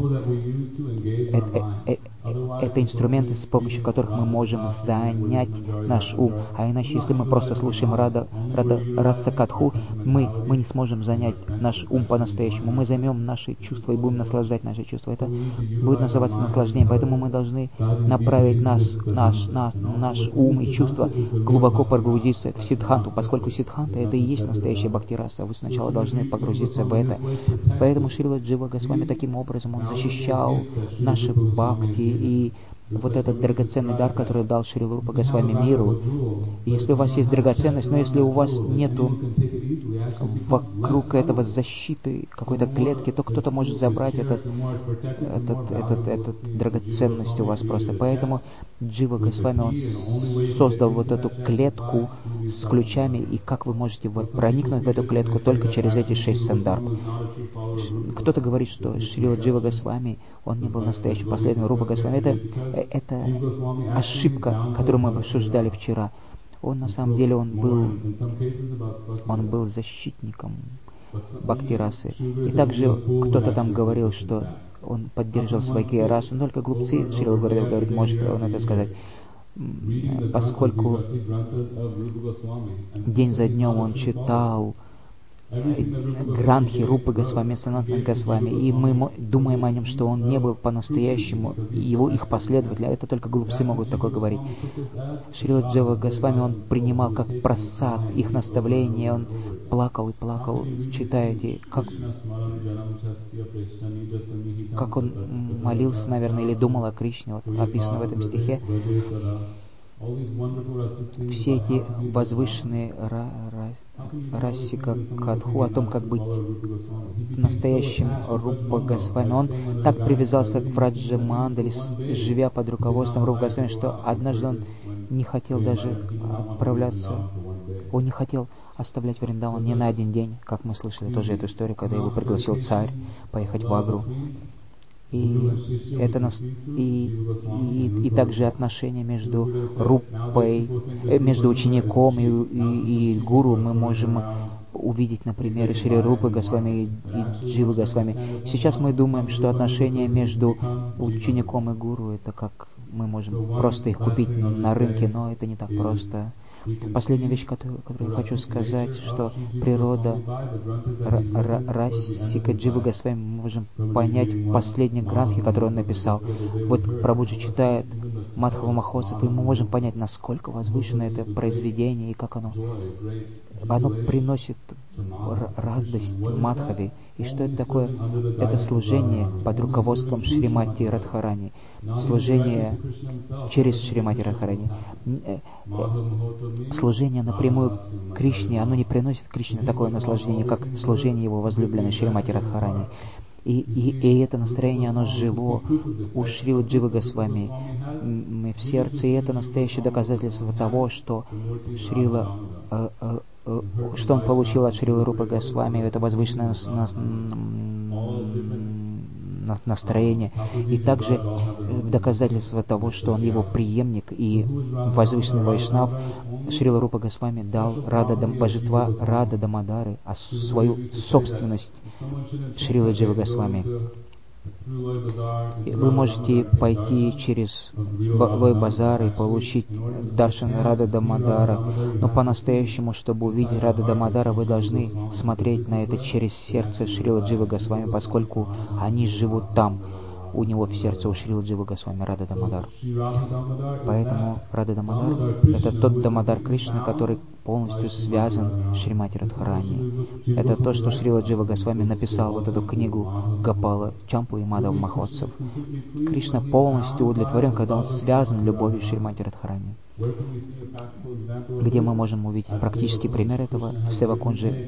это, это, это инструменты, с помощью которых мы можем занять наш ум. А иначе, если мы просто слушаем рада, рада, расакатху, мы, мы не сможем занять наш ум по-настоящему. Мы займем наши чувства и будем наслаждать наши чувства. Это будет называться наслаждением. Поэтому мы должны направить нас, наш, наш, наш ум и чувства глубоко погрузиться в сиддханту, поскольку сиддханта это и есть настоящая бхактираса. Вы сначала должны погрузиться в это. Поэтому Шрила Джива Госвами таким образом он защищал наши бхакти и вот этот драгоценный дар, который дал Шрила Рупа Госвами миру. И если у вас есть драгоценность, но если у вас нету вокруг этого защиты какой-то клетки, то кто-то может забрать этот, этот, этот, этот драгоценность у вас просто. Поэтому Джива Госвами он создал вот эту клетку с ключами, и как вы можете проникнуть в эту клетку только через эти шесть сандарб. Кто-то говорит, что Шрила Джива Госвами, он не был настоящим последователем Рупа Госвами. Это, это ошибка, которую мы обсуждали вчера. Он на самом деле он был, он был защитником Бхактирасы. И также кто-то там говорил, что он поддерживал Свайкия расу, но только глупцы, Шрила Гурудев говорит, может он это сказать. поскольку день за днем он читал Грантхи Рупы Госвами, Санатана Госвами, и мы думаем о нем, что он не был по-настоящему его их последователь, а это только глупцы могут такое говорить. Шрила Джива Госвами он принимал как просад их наставления, он плакал и плакал, читая эти, как, как он молился, наверное, или думал о Кришне, вот описано в этом стихе. Все эти возвышенные расика кадху, о том, как быть настоящим Рупа Госвами, он так привязался к Враджа Мандали, живя под руководством Рупа Госвами, что однажды он не хотел даже отправляться, он не хотел оставлять Вриндаван ни на один день, как мы слышали тоже эту историю, когда его пригласил царь поехать в Агру. И это нас, и, и, и также отношения между Рупой, э, между учеником и, и, и гуру мы можем увидеть на примере Шри Рупы Госвами и, и Дживы Госвами. Сейчас мы думаем, что отношения между учеником и гуру это как мы можем просто их купить на рынке, но это не так просто. Последняя вещь, которую, которую я хочу сказать, что природа Расика Дживы Госвами мы можем понять последние грантхи, которые он написал. Вот Прабхуджи читает Мадхава Махотсав, и мы можем понять, насколько возвышено это произведение и как оно, оно приносит радость Мадхаве. И что это такое? Это служение под руководством Шримати Радхарани, служение через Шримати Радхарани. Служение напрямую Кришне, оно не приносит Кришне такое наслаждение, как служение его возлюбленной Шримати Радхарани. И, и, и это настроение, оно жило у Шрилы Дживы Госвами в сердце, и это настоящее доказательство того, что Шрила, э, э, э, что он получил от Шрилы Рупы Госвами, это возвышенное нас, нас, настроение, и также в доказательство того, что он его преемник и возвышенный Вайшнав. Шрила Рупа Госвами дал Рада Дам, божества Рада Дамодары, а свою собственность Шрилы Дживы Госвами. Вы можете пойти через Лой Базар и получить Даршан Рада Дамодара, но по-настоящему, чтобы увидеть Рада Дамодара, вы должны смотреть на это через сердце Шрилы Дживы Госвами, поскольку они живут там, у него в сердце, у Шрилы Дживы Госвами Рада Дамодар. Поэтому Рада Дамодар — это тот Дамодар Кришны, который полностью связан с Шримати Радхарани. Это то, что Шрила Джива Госвами написал вот эту книгу Гопала Чампу и Мадхава Махотсав. Кришна полностью удовлетворен, когда он связан любовью с Шримати Радхарани. Где мы можем увидеть практический пример этого? В Севакунже.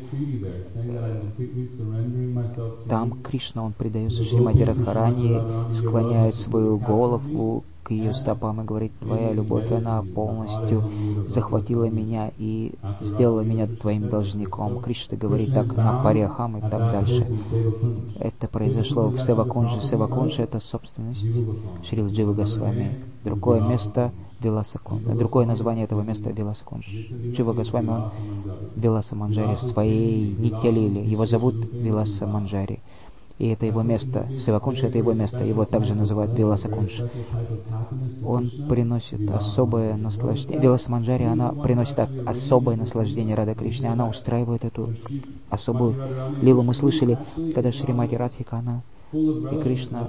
Там Кришна, он предается Шримати Радхарани, склоняет свою голову к ее стопам и говорит: «Твоя любовь, она полностью захватила меня и сделала меня твоим должником». Кришна говорит так на Париахам и так дальше. Это произошло в Севакунже. Севакунже — это собственность Шрилы Дживы Госвами. Другое место — Виласакунж. Другое название этого места — Виласакунж. Джива Госвами, он Виласа Манджари в своей Нитья-лиле. Его зовут Виласа Манджари. И это его место. Севакунж — это его место. Его также называют Виласакунж. Он приносит особое наслаждение. Виласа Манджари, она приносит особое наслаждение Рада Кришне. Она устраивает эту особую лилу. Мы слышали, когда Шримати Радхика, она и Кришна,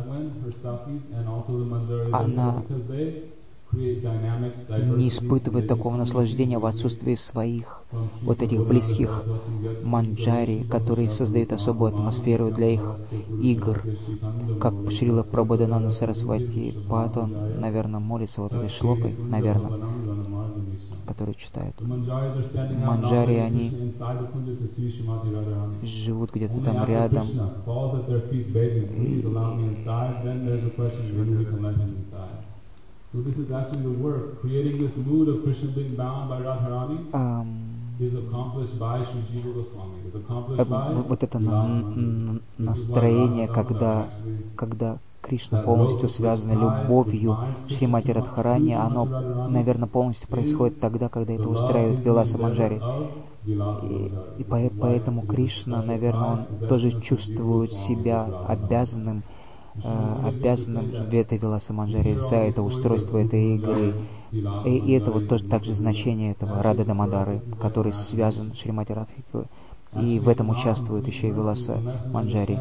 она не испытывает такого наслаждения в отсутствии своих вот этих близких манджари, которые создают особую атмосферу для их игр, как Шрила Прабодхананда Сарасвати Пад, он, наверное, молится вот этой шлокой, наверное, который читает. Манджари, они живут где-то там рядом. И, So this is actually the work. Creating this mood of Krishna being bound by Radharani um, is accomplished by Sri Jiva Goswami. It's accomplished by вот это на, настроение, когда, когда Кришна полностью связана любовью Шримати Радхарани, оно, наверное, полностью происходит тогда, когда это устраивает Виласа Манджари. И, и по, поэтому Кришна, наверное, он тоже чувствует себя обязанным э, обязаны в этой Виласа Манджари за это устройство этой игры. И, и это вот тоже также значение этого Рада Дамадары, который связан с Шримати Радхикой. И в этом участвует еще и Виласа Манджари.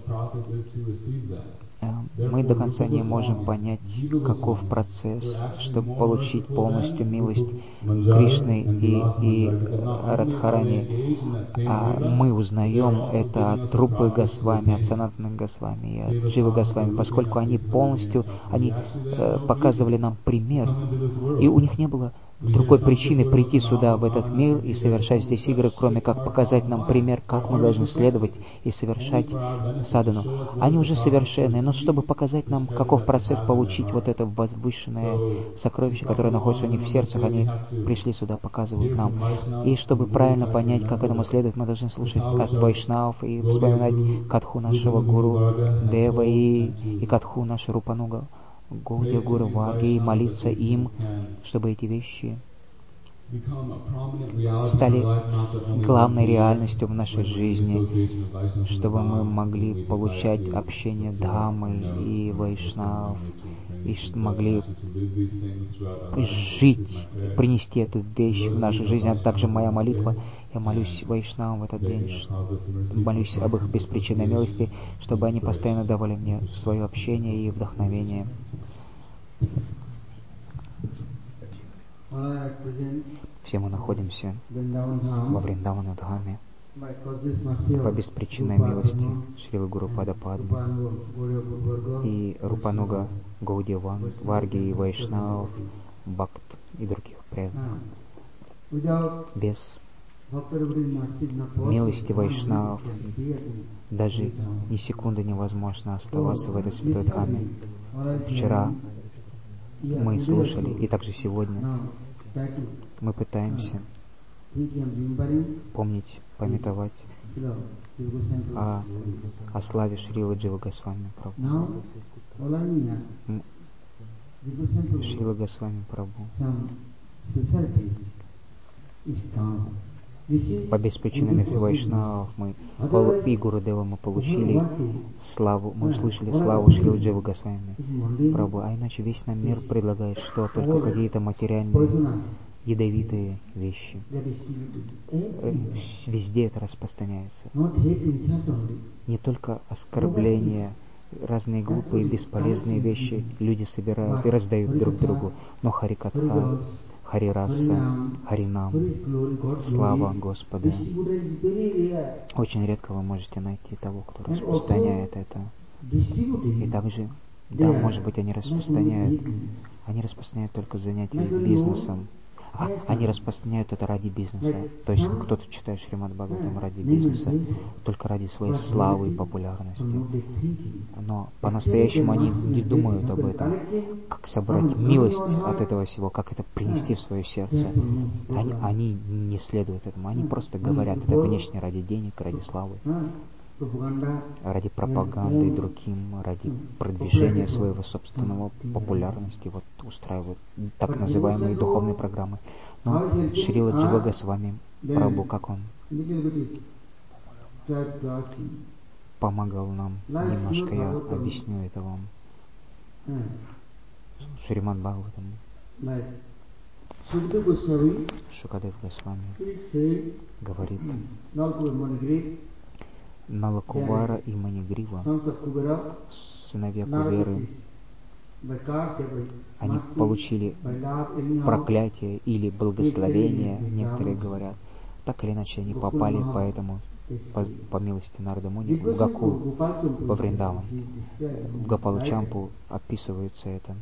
Мы до конца не можем понять, каков процесс, чтобы получить полностью милость Кришны и, и Радхарани. А мы узнаем это от Рупы Госвами, от Санатаны Госвами и от Дживы Госвами, поскольку они полностью, они э, показывали нам пример, и у них не было другой причины прийти сюда, в этот мир, и совершать здесь игры, кроме как показать нам пример, как мы должны следовать и совершать садану. Они уже совершенные, но чтобы показать нам, каков процесс получить вот это возвышенное сокровище, которое находится у них в сердцах, они пришли сюда, показывают нам. И чтобы правильно понять, как этому следует, мы должны слушать от Вайшнав и вспоминать катху нашего гуру Дева и, и катху нашего Рупануга Гаудия Гуру Варги, и молиться им, чтобы эти вещи стали главной реальностью в нашей жизни, чтобы мы могли получать общение Дхаммы и Вайшнав, и могли жить, принести эту вещь в нашу жизнь. А также моя молитва, я молюсь Вайшнавам в этот день, молюсь об их беспричинной милости, чтобы они постоянно давали мне свое общение и вдохновение. Все мы находимся во Вриндавана-дхаме по беспричинной милости Шрилы Гурупада Падмы и Рупануга Гаудия Варги и Вайшнав, Бхакт и других преданных. Без милости Вайшнав даже ни секунды невозможно оставаться в этой святой дхаме. Вчера мы слушали, и также сегодня мы пытаемся помнить, памятовать о, о славе Шрилы Джива Госвами Прабху. Шрила Госвами Прабху по беспричинной милости Вайшнавов мы и Гурудева мы получили славу, мы услышали славу Шрилы Дживы Госвами Прабху, а иначе весь нам мир предлагает что? Только какие-то материальные ядовитые вещи. Везде это распространяется. Не только оскорбления, разные глупые, бесполезные вещи люди собирают и раздают друг другу, но Харикатха, Харираса, Харинам, слава Господа. Очень редко вы можете найти того, кто распространяет это. И также, да, может быть, они распространяют, они распространяют только занятия бизнесом. А, они распространяют это ради бизнеса. То есть кто-то читает Шримад Бхагаватам ради бизнеса, только ради своей славы и популярности. Но по-настоящему они не думают об этом, как собрать милость от этого всего, как это принести в свое сердце. Они, они не следуют этому, они просто говорят это внешне ради денег, ради славы, ради пропаганды другим, ради продвижения своего собственного популярности, вот устраивают так называемые духовные программы. Но Шрила Джива Госвами Прабху, как он помогал нам немножко, я объясню это вам. Шримад Бхагаватам, Шукадев Госвами говорит: Налакувара и Манигрива, сыновья Куберы, они получили проклятие или благословение, некоторые говорят. Так или иначе, они попали поэтому, по, по милости Нарада Муни, в Гаку, во Вриндаван. В Гопалачампу описывается это.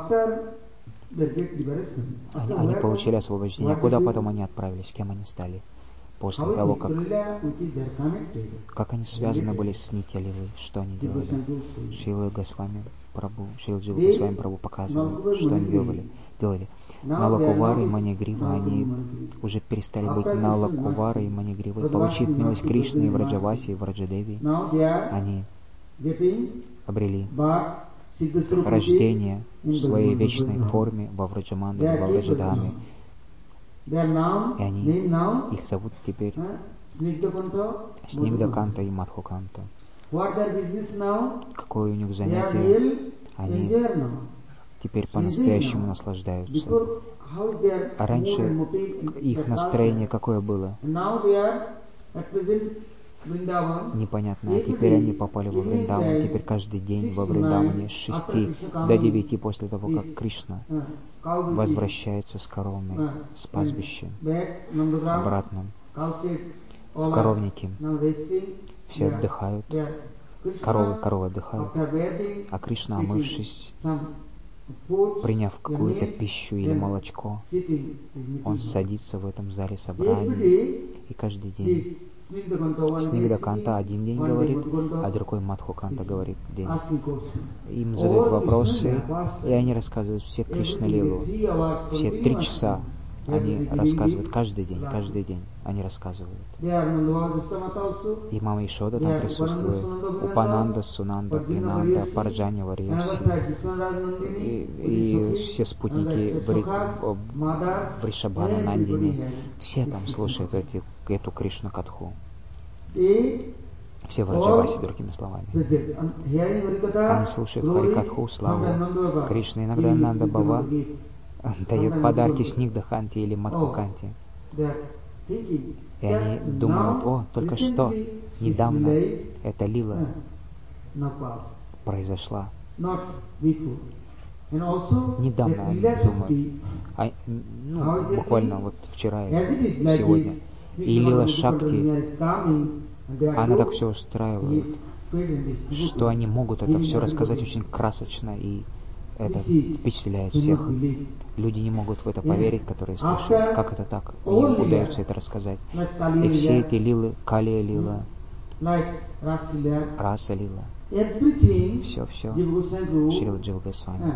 Они, они получили освобождение. Куда потом они отправились? Кем они стали? После того, как, как они связаны были с Нитья-лилой, что они делали. Шрила Госвами Прабху, Шрила Джива Госвами Прабху показывает, что они делали. делали. Налакувары и Манигрива, они уже перестали быть Налакувары и Манигривой. Получив милость Кришны и Враджаваси, и Враджадеви, они обрели рождение в своей вечной форме во Враджамандале, во Враджадхаме. И они, их зовут теперь Снигдаканта и Мадхуканта. Какое у них занятие? Они теперь по-настоящему наслаждаются. А раньше их настроение какое было? Непонятно. А теперь они попали во Вриндаван. Теперь каждый день во Вриндаване с шести до девяти после того, как Кришна возвращается с коровами с пастбища обратно в коровники. Все отдыхают. Коровы, коровы отдыхают. А Кришна, омывшись, приняв какую-то пищу или молочко, он садится в этом зале собрания. И каждый день Снигдаканта один день говорит, а другой Мадхуканта говорит день. Им задают вопросы, и они рассказывают все Кришна-лилу. Все три часа они рассказывают каждый день, каждый день они рассказывают. И мама Ишода там присутствует, Упананда, Сунанда, Пинанда, Парджани, Варьяси. И, и все спутники Вришабхана, Нандини, все там слушают эти, эту Кришна-катху. Все в Раджавасе, другими словами. Они слушают Харикатху, славу Кришны. Иногда Нанда Бава дает подарки Снигдханте или Мадхуканте. И они думают, о, только что, недавно эта лила произошла. Недавно они думают, а, ну, буквально вот вчера или сегодня. И лила Шакти, она так все устраивает, что они могут это все рассказать очень красочно, и это впечатляет всех. Люди не могут в это поверить, которые слышат, как это так, им удается это рассказать. И все эти лилы, Калия лила, Раса лила, все, все, Шрила Джива Госвами.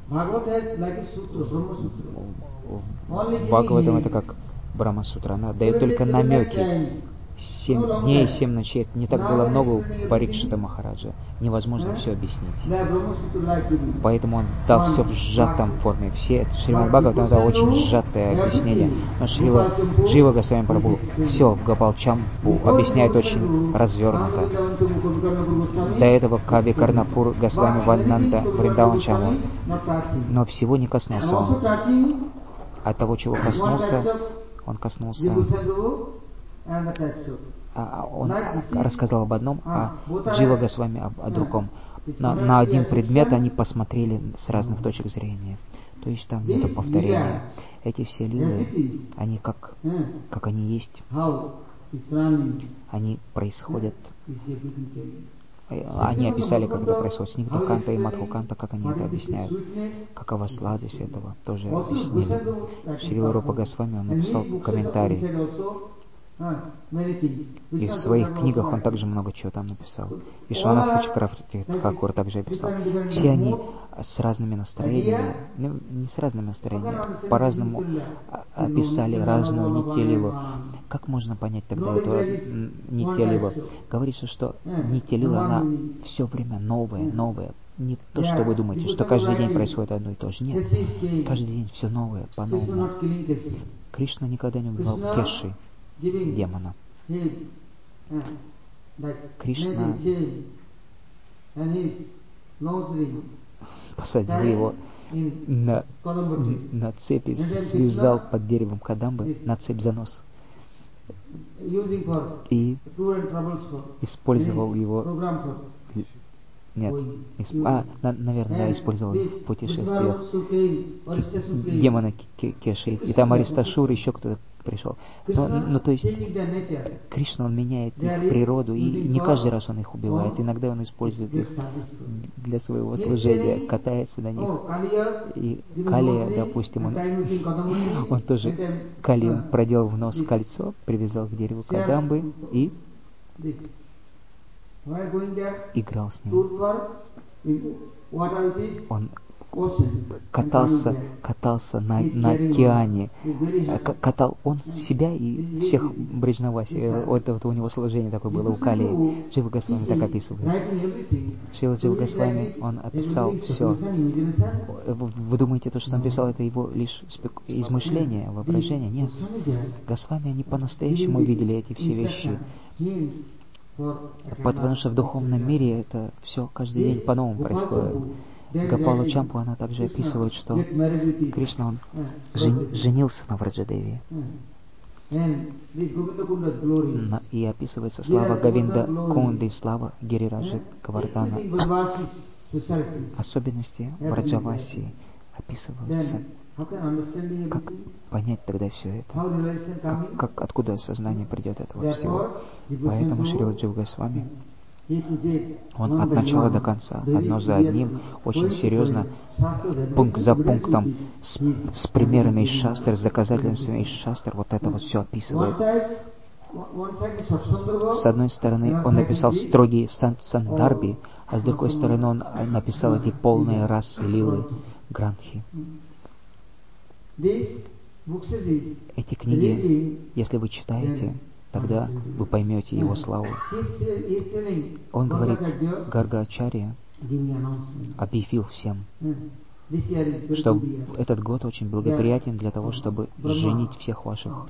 Бхагаватам это как Брахма-сутра, она дает только намеки. Семь дней, семь ночей, это не так было много у Парикшита Махараджа. Невозможно все объяснить. Поэтому он дал все в сжатом форме. Все, это Шримад Бхагаватам, это очень сжатое объяснение. Но Шрила Джива Госвами Прабху все в Гопал-чампу объясняет очень развернуто. До этого Кави Карнапур Госвами Ваннанда Вриндаван Чаму. Но всего не коснулся он. От того, чего коснулся, он коснулся. А, он рассказал об одном, а Джива Госвами об, о другом. На, на один предмет они посмотрели с разных точек зрения. То есть там нет повторения. Эти все лилы, они как, как они есть, они происходят. Они описали, как это происходит. Снигдхаканта и Мадхуканта, как они это объясняют. Какова сладость этого, тоже объяснили. Шрила Рупа Госвами, он написал комментарий. И в своих книгах он также много чего там написал. Вишванатха Чакраварти Тхакур также описал. Все они с разными настроениями, ну, не с разными настроениями, по-разному описали разную Нитья-лилу. Как можно понять тогда эту Нитья-лилу? Говорится, что Нитья-лила, она все время новая, новая. Не то, что вы думаете, что каждый день происходит одно и то же. Нет. Каждый день все новое, по-новому. Кришна никогда не убивал Кеши, демона. Кришна посадил его на, на цепи, связал под деревом Кадамбы на цепь за нос и использовал его. Нет, исп... а, на, наверное, да, использовал в путешествиях демона Кеши. И там Аристашур, еще кто-то пришел. Но, ну, то есть, Кришна, он меняет их природу, и не каждый раз он их убивает. Иногда он использует их для своего служения, катается на них. И Калия, допустим, он, он тоже, Калия, он проделал в нос кольцо, привязал к дереву Кадамбы и играл с ним. Он катался, катался на, на океане, катал он себя и всех Бриджнаваси. Вот, вот у него служение такое было у Калии. Джива Госвами так описывает. Шрила Джива Госвами, он описал все. Вы думаете, то, что он писал, это его лишь спеку... измышления, воображение? Нет. Госвами, они по-настоящему видели эти все вещи. Потому что в духовном мире это все каждый день по-новому происходит. Гопала Чампу, она также описывает, что Кришна, он жен, женился на Враджадеви. И описывается слава Говинда Кунды, слава Гирираджа Гавардана. Особенности Враджаваси описываются. Как понять тогда все это? Как, как, откуда сознание придет этого всего? Поэтому Шрила Джива Госвами, он от начала до конца, одно за одним, очень серьезно, пункт за пунктом, с, с примерами из шастр, с доказательствами из шастр, вот это вот все описывает. С одной стороны, он написал строгие сандарби, а с другой стороны, он написал эти полные расы, лилы, грантхи. Эти книги, если вы читаете, тогда вы поймете его славу. Он говорит, Гарга-ачарья объявил всем, что этот год очень благоприятен для того, чтобы женить всех ваших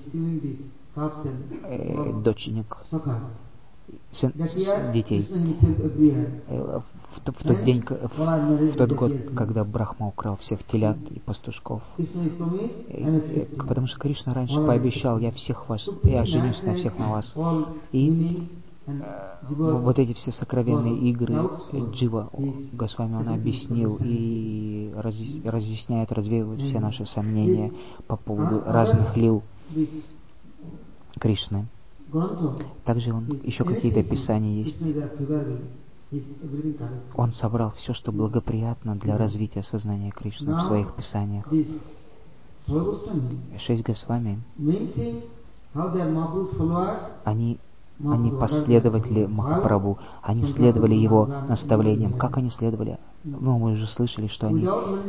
э, доченек, сын, детей. В, в тот день, в, в тот год, когда Брахма украл всех телят и пастушков. И, потому что Кришна раньше пообещал, я всех вас, я женюсь на всех на вас. И э, вот эти все сокровенные игры Джива Госвами он объяснил и разъясняет, развеивает все наши сомнения по поводу разных лил Кришны. Также он, еще какие-то писания есть. Он собрал все, что благоприятно для развития сознания Кришны в своих писаниях. Шесть Госвами, они, они последователи Махапрабху, они следовали его наставлениям. Как они следовали? Ну, мы уже слышали, что они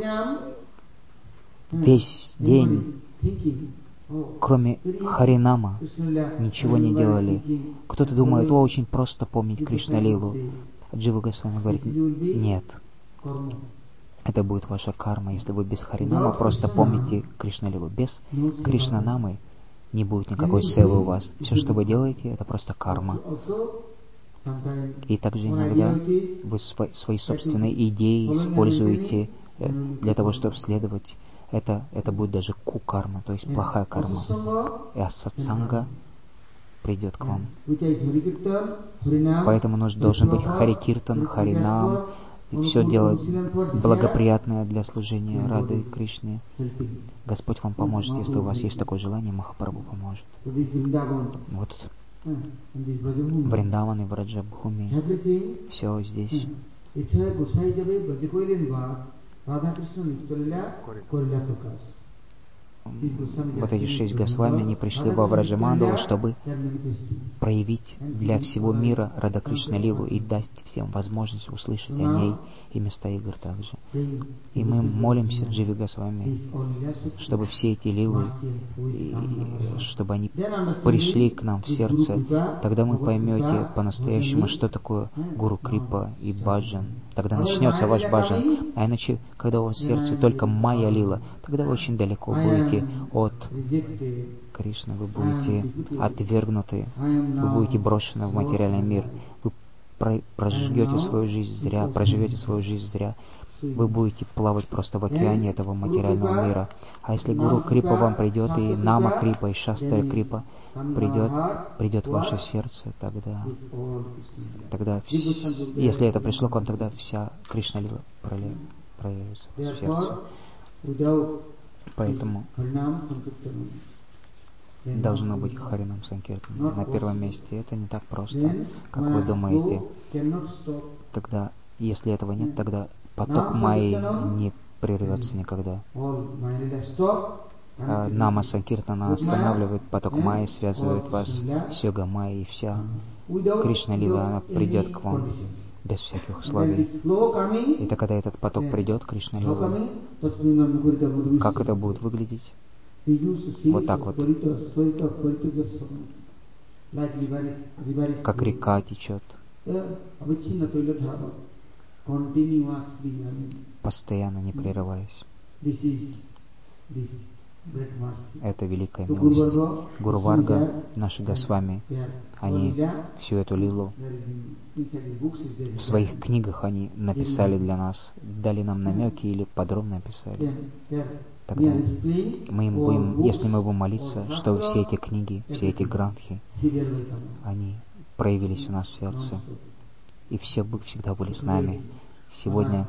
весь день, кроме Харинама, ничего не делали. Кто-то думает, о, очень просто помнить Кришна-лилу. Джива Госвами говорит, нет. Это будет ваша карма, если вы без Харинама просто помните Кришна-лилу. Без Кришна-намы не будет никакой севы у вас. Все, что вы делаете, это просто карма. И также иногда вы свои, свои собственные идеи используете для того, чтобы следовать. Это, это будет даже ку-карма, то есть плохая карма. И асатсанга придет к вам. Поэтому нужно, должен быть Хари-киртан, Харинам, все делать благоприятное для служения Рады Кришне. Господь вам поможет, если у вас есть такое желание, Махапрабху поможет. Вот Вриндаван и Враджабхуми, все здесь. Вот эти шесть Госвами, они пришли во Враджамандалу, чтобы проявить для всего мира Рада Кришна Лилу и дать всем возможность услышать о ней и места игр также. И мы молимся Дживе Госвами, чтобы все эти лилы, и, чтобы они пришли к нам в сердце. Тогда мы поймете по-настоящему, что такое Гуру Крипа и Баджан. Тогда начнется ваш баджан. А иначе, когда у вас в сердце только майя лила, тогда вы очень далеко будете от Кришны, вы будете отвергнуты, вы будете брошены в материальный мир, вы проживете свою жизнь зря, проживете свою жизнь зря, вы будете плавать просто в океане этого материального мира. А если Гуру Крипа вам придет, и Нама Крипа, и Шастра Крипа придет, придет в ваше сердце, тогда, тогда если это пришло к вам, тогда вся Кришна Лила проявится в сердце. Поэтому должно быть Харинам Санкиртан на первом месте. Это не так просто, как вы думаете. Тогда, если этого нет, тогда поток майи не прервется никогда. А Нама Санкиртана останавливает поток майи, связывает вас с йога майей, и вся Кришна Лила, она придет к вам без всяких условий. И тогда, когда этот поток придет, Кришна Лила, как это будет выглядеть? Вот так вот. Как река течет. Постоянно, не прерываясь. Это великая милость. Гуру Варга, наши Госвами, они всю эту лилу в своих книгах они написали для нас, дали нам намеки или подробно описали. Тогда мы им будем, если мы будем молиться, что все эти книги, все эти грантхи, они проявились у нас в сердце, и все бы всегда были с нами. Сегодня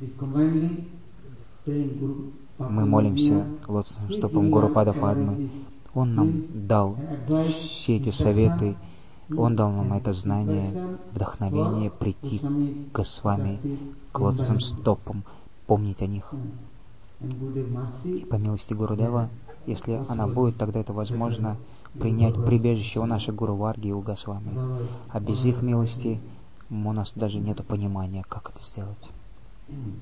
мы молимся лотосным стопам Гурупада Падмы. Он нам дал все эти советы, Он дал нам это знание, вдохновение прийти к Госвами, к лотосным стопам, помнить о них. И по милости Гурудева, если она будет, тогда это возможно принять прибежище у нашей Гуру Варги и у Госвами. А без их милости у нас даже нет понимания, как это сделать.